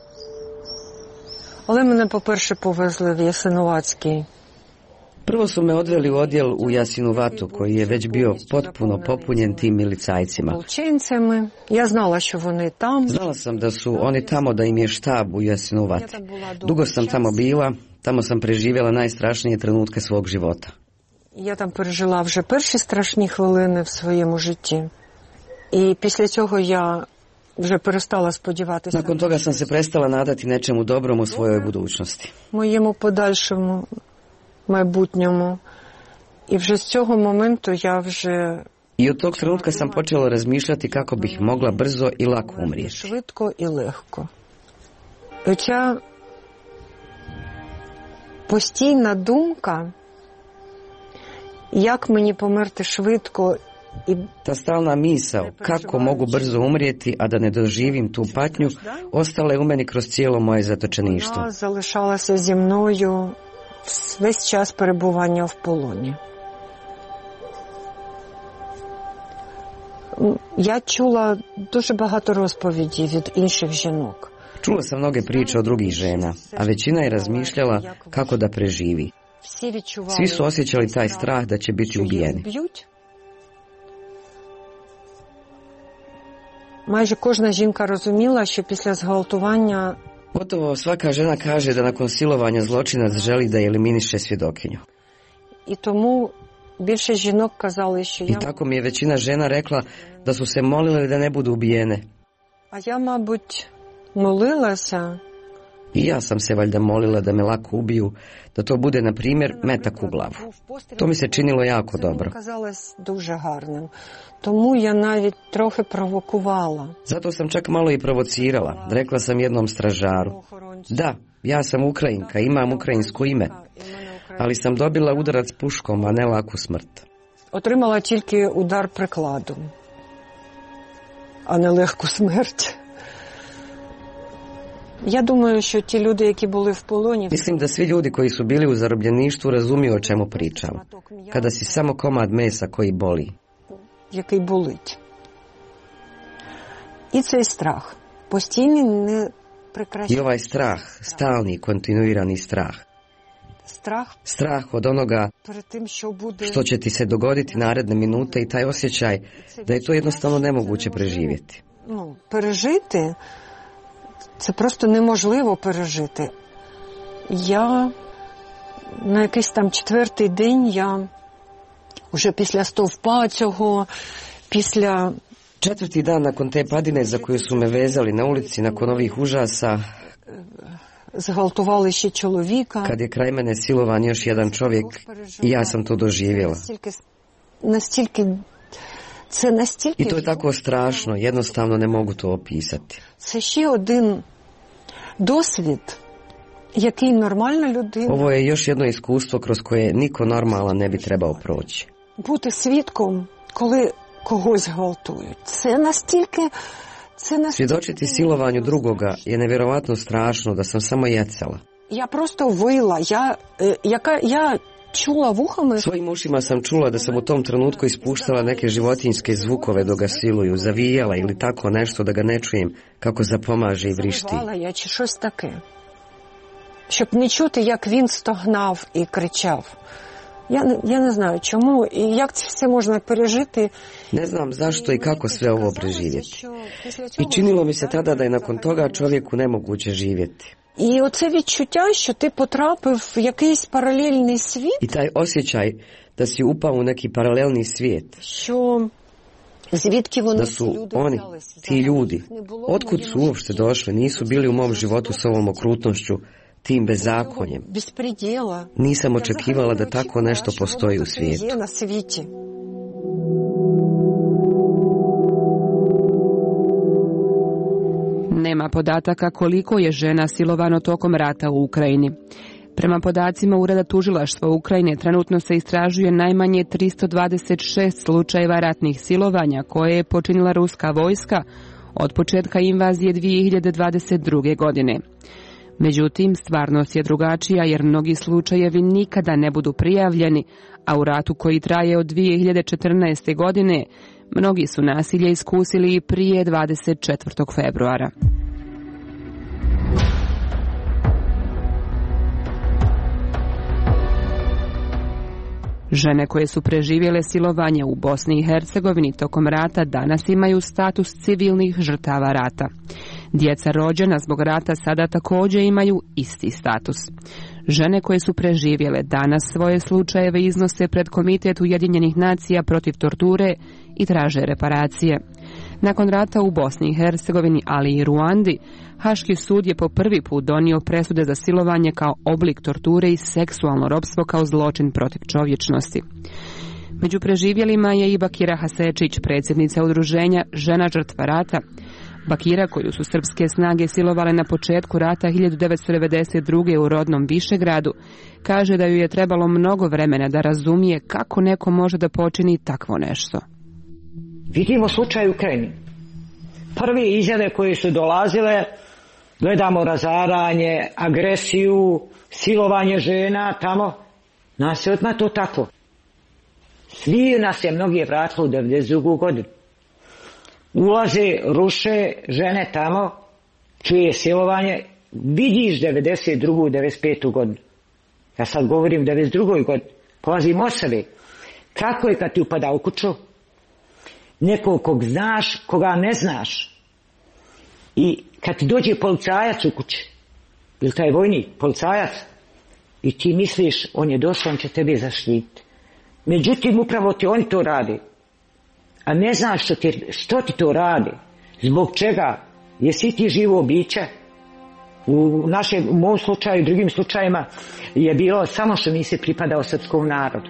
Але мене, по-перше, повезли в Ясиновацький. Prvo su me odveli u odjel u Jasinuvatu, koji je već bio potpuno popunjen tim milicajcima. Ja znala što oni tam. Znala sam da su oni tamo, da im je štab u Jasinovat. Dugo sam tamo bila, tamo sam preživjela najstrašnije trenutke svog života. Я там пережила вже перші страшні хвилини в своєму житті. І після цього я вже перестала сподіватися. Nakon toga sam se prestala nadati nečemu dobrom u svojoj budućnosti. Моєму подальшому майбутньому. І вже з цього моменту я вже I od tog trenutka sam počela razmišljati kako bih mogla brzo i lako umrijeti. Швидко і легко. Ця постійна думка, як мені померти швидко. Ta stalna misao, kako mogu brzo umrijeti, a da ne doživim tu patnju, ostala je u meni kroz cijelo moje zatočeništvo. Вона залишалася зі мною весь час перебування в полоні. Я чула дуже багато розповідей від інших жінок. Čula sam mnoge priče od drugih žena, a većina je razmišljala kako da preživi. Svi su osjećali taj strah da će biti ubijeni. Майже кожна жінка розуміла, що після зґвалтування Gotovo svaka žena kaže da nakon silovanja zločinac želi da eliminiše svjedokinju. І тому більше жінок казали, що I tako mi je većina žena rekla da su se molile da ne budu ubijene. А я, мабуть, молилася. I ja sam se valjda molila da me lako ubiju, da to bude, na primjer, metak u glavu. To mi se činilo jako dobro. Казалось дуже гарним. Тому я навіть трохи провокувала. Zato sam čak malo i provocirala. Rekla sam jednom stražaru: da, Ja sam Ukrajinka, imam ukrajinsko ime, ali sam dobila udarac puškom, a ne laku smrt. Отримала тільки удар прикладом, а не легку смерть. Я думаю, що ті люди, які були в полоні... Mislim da svi ljudi koji su bili u zarobljeništvu razumiju o čemu pričam. Kada si samo komad mesa koji boli. Який болить. І цей страх. Постійний, не прекращаючий. I ovaj strah, stalni, kontinuirani strah. Strah od onoga što će ti se dogoditi naredne minute i taj osjećaj da je to jednostavno nemoguće preživjeti. Пережити це просто неможливо пережити. Я на якийсь там 4-й день, я вже після стовпа цього, після... 4. dan nakon te padine za koju su me vezali na ulici nakon ovih užasa, zgvaltували ще чоловіка. Kad je kraj mene silovan još jedan čovjek i ja sam to doživjela. I to je tako strašno, jednostavno ne mogu to opisati. Це ще один досвід, який нормальна людина. Ovo je još jedno iskustvo kroz koje niko normalan ne bi trebao proći. Бути свідком, коли когось гвалтують. Це настільки... Svjedočiti silovanju drugoga je nevjerovatno strašno da sam samo jecala. Ja prosto vila, ja čula vuhama. Svojim ušima sam čula da sam u tom trenutku ispuštala neke životinjske zvukove dok ga siluju, zavijala ili tako nešto da ga ne čujem kako zapomaže i vrišti. Я чи щось таке. Щоб не чути, як він стогнав і кричав. Я не знаю чому і як це все можна пережити. Ne znam zašto i kako sve ovo preživjeti. I činilo mi se tada da je nakon toga čovjeku nemoguće živjeti. І оце відчуття, що ти потрапив в якийсь паралельний світ. I taj osjećaj da si upao u neki paralelni svijet. Що звідки вони da su oni, ti ljudi, otkud su uopšte došli, nisu bili u mom životu s ovom okrutnošću, tim bezakonjem. Nisam očekivala da tako nešto postoji u svijetu. Nema podataka koliko je žena silovano tokom rata u Ukrajini. Prema podacima Ureda tužilaštva Ukrajine trenutno se istražuje najmanje 326 slučajeva ratnih silovanja koje je počinila ruska vojska od početka invazije 2022. godine. Međutim, stvarnost je drugačija jer mnogi slučajevi nikada ne budu prijavljeni, a u ratu koji traje od 2014. godine mnogi su nasilje iskusili i prije 24. februara. Žene koje su preživjele silovanje u Bosni i Hercegovini tokom rata danas imaju status civilnih žrtava rata. Djeca rođena zbog rata sada također imaju isti status. Žene koje su preživjele danas svoje slučajeve iznose pred Komitet Ujedinjenih nacija protiv torture i traže reparacije. Nakon rata u Bosni i Hercegovini, ali i Ruandi, Haški sud je po prvi put donio presude za silovanje kao oblik torture i seksualno ropstvo kao zločin protiv čovječnosti. Među preživjelima je i Bakira Hasečić, predsjednica udruženja Žena žrtva rata. Bakira, koju su srpske snage silovale na početku rata 1992. u rodnom Višegradu, kaže da ju je trebalo mnogo vremena da razumije kako neko može da počini takvo nešto. Vidimo slučaj u Ukrajini. Prve izjave koje su dolazile, gledamo razaranje, agresiju, silovanje žena tamo, nas je odmah to tako. Svi nas je mnogi vratili u 92. godinu. Ulaze, ruše žene tamo, čuje silovanje, vidiš 92. 95. godinu. Ja sad govorim 92. godinu, polazim od sebe. Kako je kad ti upada u kuću? Nekog kog znaš, koga ne znaš. I kad ti dođe policajac u kući, ili taj vojnik, policajac, i ti misliš, on je došao, on će tebe zaštititi. Međutim, upravo ti oni to radi. A ne znaš što ti to radi, zbog čega, jesi ti živo biće. U mom slučaju i drugim slučajima je bilo samo što nisi pripadao srpskom narodu.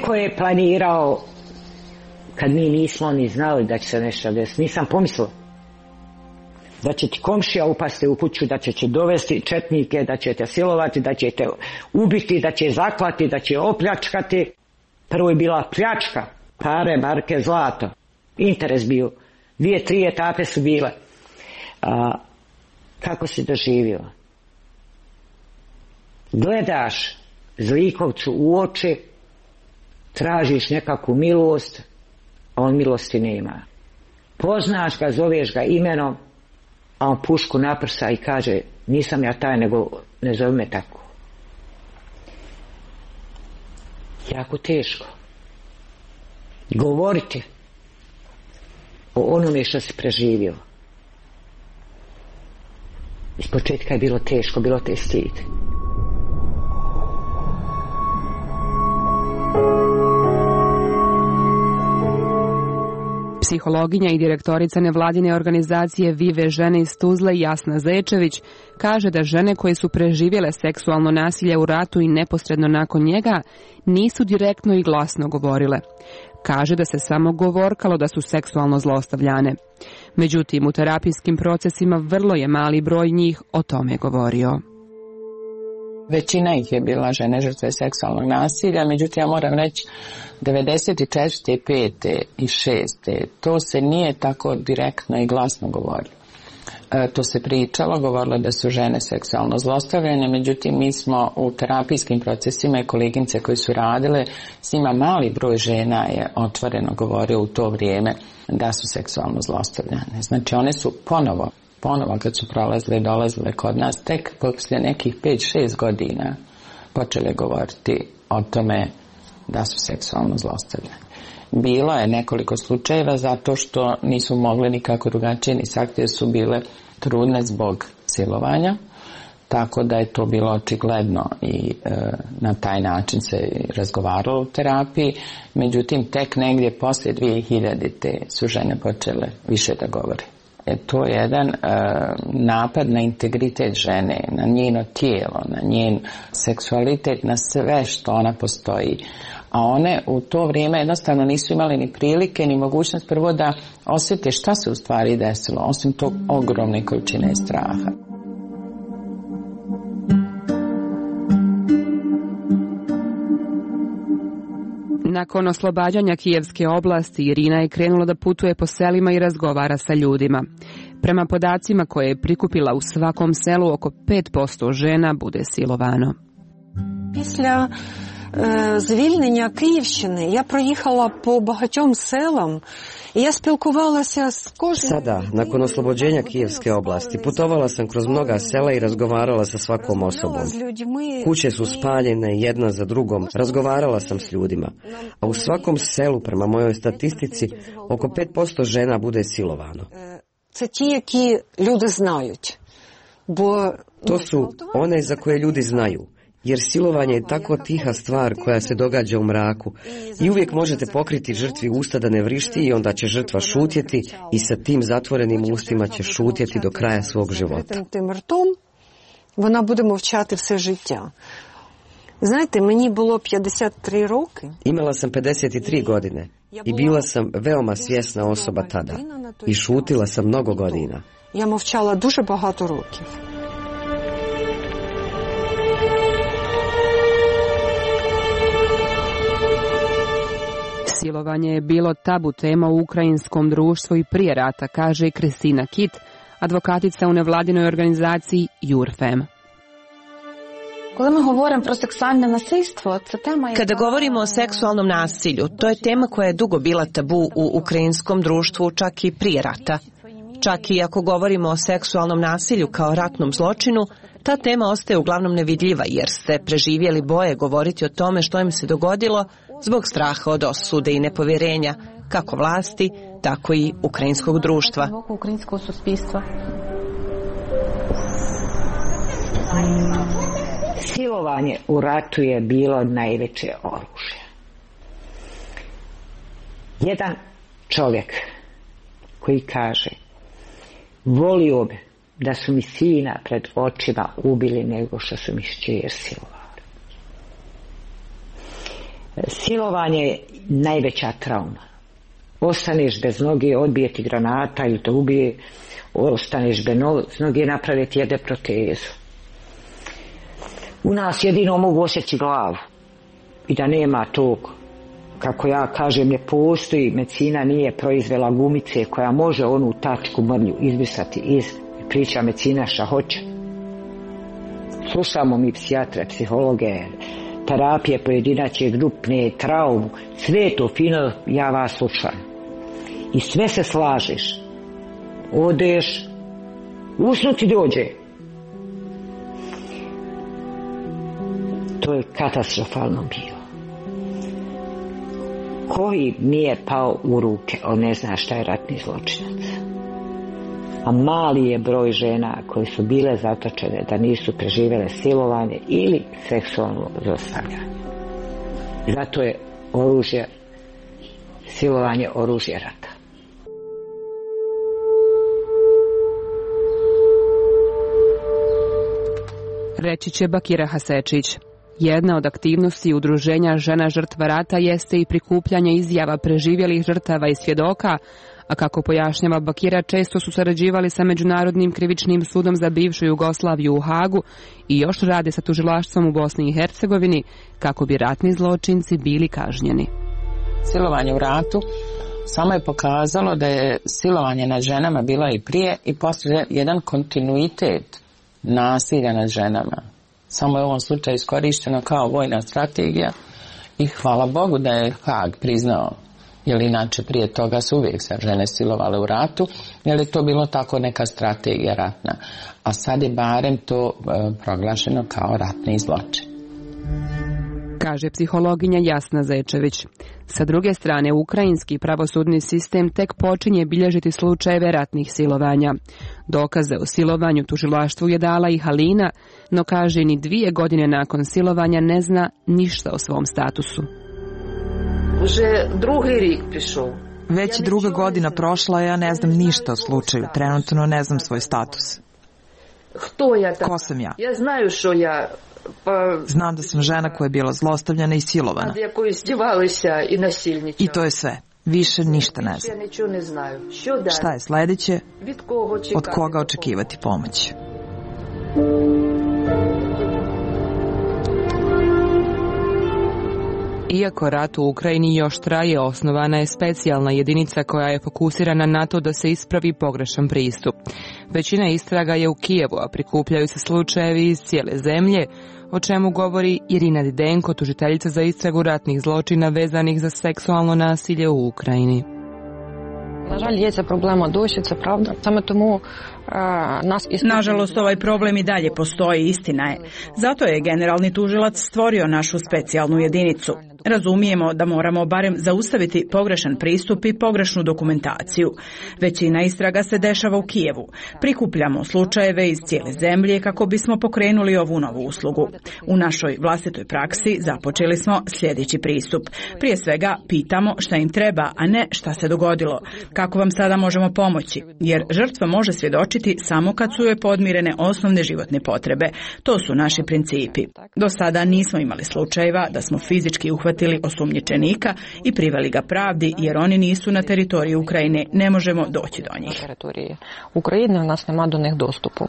neko je planirao, kad mi nismo ni znali da će se nešto desiti, nisam pomislila da će ti komšija upasti u kuću, da će dovesti četnike, da će te silovati, da će te ubiti, da će zaklati, da će opljačkati. Prvo je bila pljačka, pare, marke, zlato. Interes bio. 2-3 etape su bile. Kako si doživio? Gledaš zlikovcu u oči, tražiš nekakvu milost, a on milosti nema. Poznaš ga, zoveš ga imenom, a on pušku naprsa i kaže, nisam ja taj, nego ne zove me tako. Jako teško govoriti o onome što si preživio. Iz početka je bilo teško, bilo te stid. Psihologinja i direktorica nevladine organizacije Vive žene iz Tuzle Jasna Zečević kaže da žene koje su preživjele seksualno nasilje u ratu i neposredno nakon njega nisu direktno i glasno govorile. Kaže da se samo govorkalo da su seksualno zlostavljane. Međutim, u terapijskim procesima vrlo je mali broj njih o tome govorio. Većina ih je bila žene žrtve seksualnog nasilja, međutim ja moram reći 94. 5. i 6. to se nije tako direktno i glasno govorilo. To se pričalo, govorilo da su žene seksualno zlostavljane, međutim mi smo u terapijskim procesima i koleginice koji su radile, s njima mali broj žena je otvoreno govorio u to vrijeme da su seksualno zlostavljane. Znači one su ponovo kad su prolazile i dolazile kod nas, tek poslije nekih 5-6 godina počele govoriti o tome da su seksualno zlostavljane. Bilo je nekoliko slučajeva zato što nisu mogli nikako drugačije ni sakriti jer su bile trudne zbog silovanja, tako da je to bilo očigledno i na taj način se razgovaralo u terapiji. Međutim, tek negdje poslije 2000. su žene počele više da govore. To je jedan napad na integritet žene, na njeno tijelo, na njen seksualitet, na sve što ona postoji. A one u to vrijeme jednostavno nisu imali ni prilike ni mogućnost prvo da osjete šta se u stvari desilo, osim tog ogromne količine straha. Nakon oslobađanja Kijevske oblasti, Irina je krenula da putuje po selima i razgovara sa ljudima. Prema podacima koje je prikupila, u svakom selu oko 5% žena bude silovano. Після звільнення Київщини я проїхала по багатьом селам i ja spilkovala s kožnim... Sada, nakon oslobođenja Kijevske oblasti, putovala sam kroz mnoga sela i razgovarala sa svakom osobom. Kuće su spaljene jedna za drugom, razgovarala sam s ljudima. A u svakom selu, prema mojoj statistici, oko 5% žena bude silovano. To su one za koje ljudi znaju. Jer silovanje je tako tiha stvar koja se događa u mraku i uvijek možete pokriti žrtvi usta da ne vrišti i onda će žrtva šutjeti i sa tim zatvorenim ustima će šutjeti do kraja svog života. Вона буде мовчати все життя. Знаєте, мені було 53 роки. Imala sam 53 godine i bila sam veoma svjesna osoba tada i šutila sam mnogo godina. Я мовчала дуже багато років. Silovanje je bilo tabu tema u ukrajinskom društvu i prije rata, kaže Kristina Kit, advokatica u nevladinoj organizaciji Jurfem. Kada govorimo o seksualnom nasilju, to je tema koja je dugo bila tabu u ukrajinskom društvu, čak i prije rata. Čak i ako govorimo o seksualnom nasilju kao ratnom zločinu, ta tema ostaje uglavnom nevidljiva jer se preživjeli boje govoriti o tome što im se dogodilo zbog straha od osude i nepovjerenja, kako vlasti, tako i ukrajinskog društva. Silovanje u ratu je bilo najveće oružje. Jedan čovjek koji kaže: volio bi da su mi sina pred očima ubili nego što su mi šćer silovali. Silovanje je najveća trauma. Ostaneš bez noge, odbije ti granata ili te ubije, ostaneš bez noge, naprave ti jede protezu. U nas jedino mogu osjeći glavu i da nema tog, kako ja kažem, ne postoji, medicina nije proizvela gumice koja može onu tačku mrlju izbrisati iz, priča medicina šta hoće. Slušamo mi psijatre, psihologe, terapije pojedinačne, grupne, traumu, sve to fino, ja vas slušam. I sve se slažeš. Odeš, usnuti dođe. To je katastrofalno bilo. Koji nije pao u ruke, on ne zna šta je ratni zločinac. A mali je broj žena koje su bile zatočene da nisu preživjele silovanje ili seksualno zlostavljanje. Zato je oružje, silovanje oružje rata. Reći će Bakira Hasečić. Jedna od aktivnosti udruženja žena žrtva rata jeste i prikupljanje izjava preživjelih žrtava i svjedoka, a kako pojašnjava Bakira, često su sarađivali sa Međunarodnim krivičnim sudom za bivšu Jugoslaviju u Hagu i još rade sa tužilaštvom u Bosni i Hercegovini kako bi ratni zločinci bili kažnjeni. Silovanje u ratu samo je pokazalo da je silovanje nad ženama bilo i prije i poslije jedan kontinuitet nasilja nad ženama. Samo je u ovom slučaju iskorišteno kao vojna strategija i hvala Bogu da je Hag priznao, jer inače prije toga su uvijek se žene silovale u ratu, jer je to bilo tako neka strategija ratna. A sad je barem to proglašeno kao ratni zločin. Kaže psihologinja Jasna Zečević. Sa druge strane, ukrajinski pravosudni sistem tek počinje bilježiti slučajeve ratnih silovanja. Dokaze o silovanju tužilaštvu je dala i Halina, no kaže ni 2 godine nakon silovanja ne zna ništa o svom statusu. Već 2. godina prošla, ja ne znam ništa o slučaju. Trenutno ne znam svoj status. Ko sam ja? Znam da sam žena koja je bila zlostavljana i silovana. I to je sve. Više ništa ne znam. Šta je sljedeće? Od koga očekivati pomoć? Iako rat u Ukrajini još traje, osnovana je specijalna jedinica koja je fokusirana na to da se ispravi pogrešan pristup. Većina istraga je u Kijevu, a prikupljaju se slučajevi iz cijele zemlje, o čemu govori Irina Didenko, tužiteljica za istragu ratnih zločina vezanih za seksualno nasilje u Ukrajini. Nažalost, ovaj problem i dalje postoji, istina je. Zato je generalni tužilac stvorio našu specijalnu jedinicu. Razumijemo da moramo barem zaustaviti pogrešan pristup i pogrešnu dokumentaciju. Većina istraga se dešava u Kijevu. Prikupljamo slučajeve iz cijele zemlje kako bismo pokrenuli ovu novu uslugu. U našoj vlastitoj praksi započeli smo sljedeći pristup. Prije svega pitamo šta im treba, a ne šta se dogodilo. Kako vam sada možemo pomoći? Jer žrtva može svjedočiti samo kad su joj podmirene osnovne životne potrebe. To su naši principi. Do sada nismo imali slučajeva da smo fizički uhvatili osumnjičenika i priveli ga pravdi, jer oni nisu na teritoriju Ukrajine, ne možemo doći do njih. Ukrajine u nas nema do njih dostupu.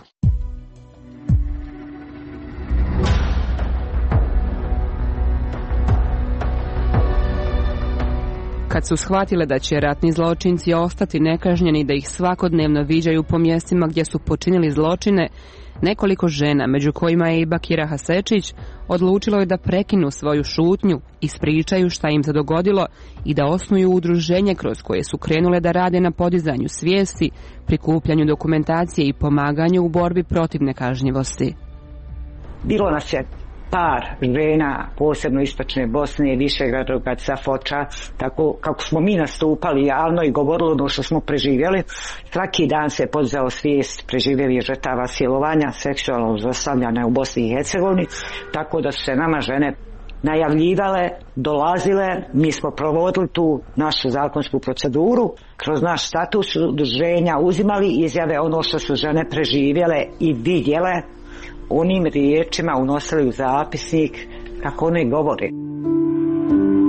Kad su shvatile da će ratni zločinci ostati nekažnjeni, da ih svakodnevno viđaju po mjestima gdje su počinili zločine, nekoliko žena, među kojima je i Bakira Hasečić, odlučilo je da prekinu svoju šutnju, ispričaju šta im se dogodilo i da osnuju udruženje kroz koje su krenule da rade na podizanju svijesti, prikupljanju dokumentacije i pomaganju u borbi protiv nekažnjivosti. Bilo nas je par žena, posebno istočne Bosne, Višegrada, Safoča, tako kako smo mi nastupali javno i govorili ono što smo preživjeli. Svaki dan se podizao svijest preživjelih žrtava silovanja, seksualnog zlostavljanja u Bosni i Hercegovini, tako da su se nama žene najavljivale, dolazile, mi smo provodili tu našu zakonsku proceduru, kroz naš status udruženja uzimali izjave ono što su žene preživjele i vidjele, onim riječima unosili u zapisnik kako one govore.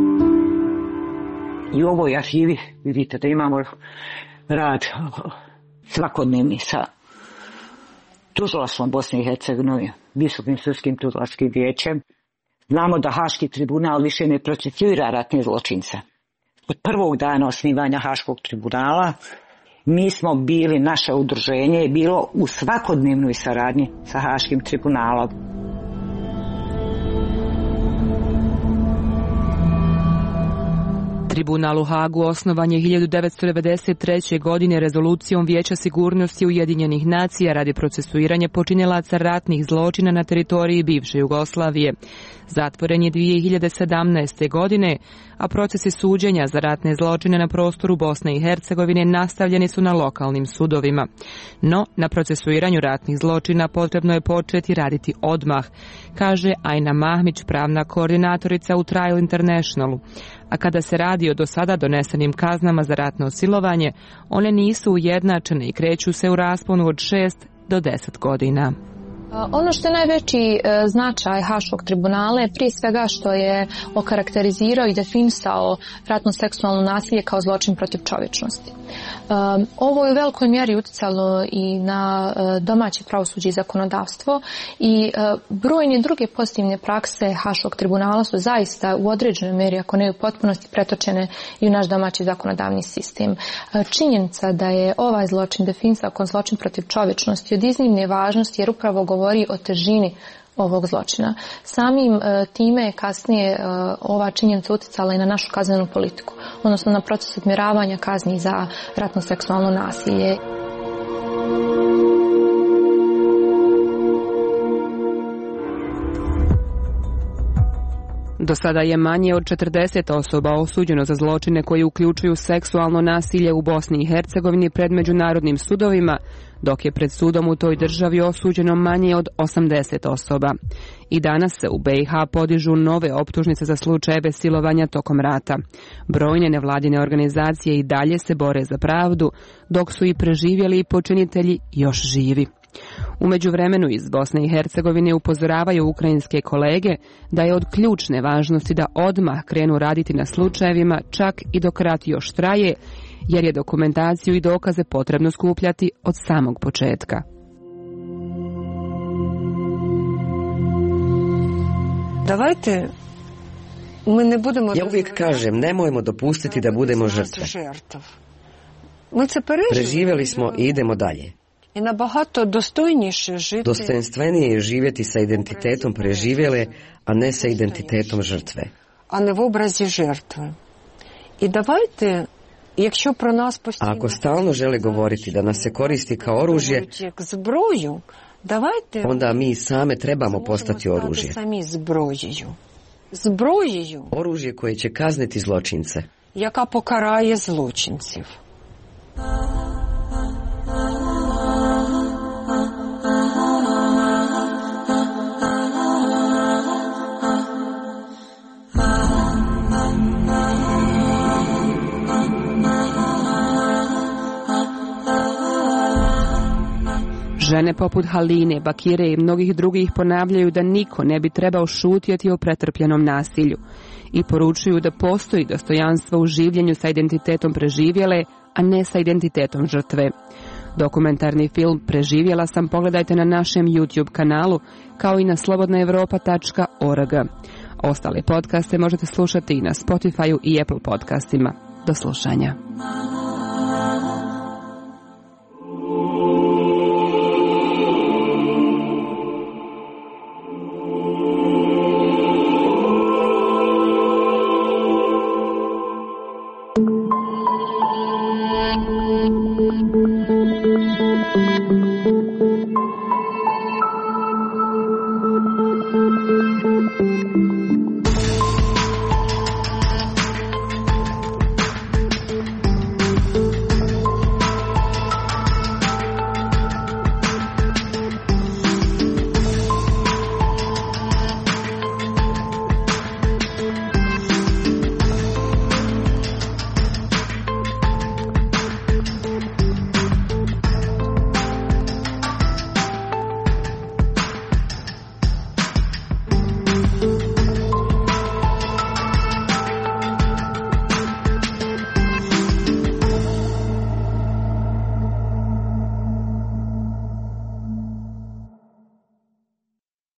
I u ovoj arhivi vidite da imamo rad svakodnevni sa tužilaštvom Bosne i Hercegovine, Visokim sudskim tužilačkim vijećem. Znamo da Haški tribunal više ne procesuira ratne zločince. Od prvog dana osnivanja Haškog tribunala mi smo bili, naše udruženje je bilo u svakodnevnoj saradnji sa Haškim tribunalom. Tribunal u Hagu osnovan je 1993. godine rezolucijom Vijeća sigurnosti Ujedinjenih nacija radi procesuiranja počinjelaca ratnih zločina na teritoriji bivše Jugoslavije. Zatvoren je 2017. godine, a procesi suđenja za ratne zločine na prostoru Bosne i Hercegovine nastavljeni su na lokalnim sudovima. No, na procesuiranju ratnih zločina potrebno je početi raditi odmah, kaže Ajna Mahmić, pravna koordinatorica u Trial Internationalu. A kada se radi o do sada donesenim kaznama za ratno silovanje, one nisu ujednačene i kreću se u rasponu od 6 do 10 godina. Ono što je najveći značaj Haškog tribunala je prije svega što je okarakterizirao i definisao ratno seksualno nasilje kao zločin protiv čovječnosti. Ovo je u velikoj mjeri utjecalo i na domaće pravosuđe i zakonodavstvo i brojne druge pozitivne prakse Haškog tribunala su zaista u određenoj mjeri, ako ne u potpunosti, pretočene i u naš domaći zakonodavni sistem. Činjenica da je ovaj zločin definisan kao zločin protiv čovječnosti od iznimne važnosti jer upravo govori o težini ovog zločina. Samim time je kasnije ova činjenica utjecala i na našu kaznenu politiku, odnosno na proces odmjeravanja kazni za ratno seksualno nasilje. Do sada je manje od 40 osoba osuđeno za zločine koji uključuju seksualno nasilje u Bosni i Hercegovini pred međunarodnim sudovima, dok je pred sudom u toj državi osuđeno manje od 80 osoba. I danas se u BiH podižu nove optužnice za slučajeve silovanja tokom rata. Brojne nevladine organizacije i dalje se bore za pravdu, dok su i preživjeli počinitelji još živi. U međuvremenu iz Bosne i Hercegovine upozoravaju ukrajinske kolege da je od ključne važnosti da odmah krenu raditi na slučajevima čak i dok rat još traje, jer je dokumentaciju i dokaze potrebno skupljati od samog početka. Давайте ми не будемо... Ja uvijek kažem, nemojmo dopustiti da budemo žrtve. Preživjeli smo i idemo dalje. I nabagато достойніше жити. Dostojanstvenije je živjeti sa identitetom preživjele, a ne sa identitetom žrtve. А не в образі жертви. І давайте, якщо про нас постійно... A ako stalno žele govoriti da nas se koristi kao oružje, зброю, давайте... onda mi same trebamo postati oružje. Самі зброєю. Зброєю. Oružje koje će kazniti zločince. Яка покарає злочинців. Žene poput Haline, Bakire i mnogih drugih ponavljaju da niko ne bi trebao šutjeti o pretrpljenom nasilju i poručuju da postoji dostojanstvo u življenju sa identitetom preživjele, a ne sa identitetom žrtve. Dokumentarni film Preživjela sam pogledajte na našem YouTube kanalu, kao i na slobodnaevropa.org. Ostale podcaste možete slušati i na Spotify-u i Apple podcastima. Do slušanja.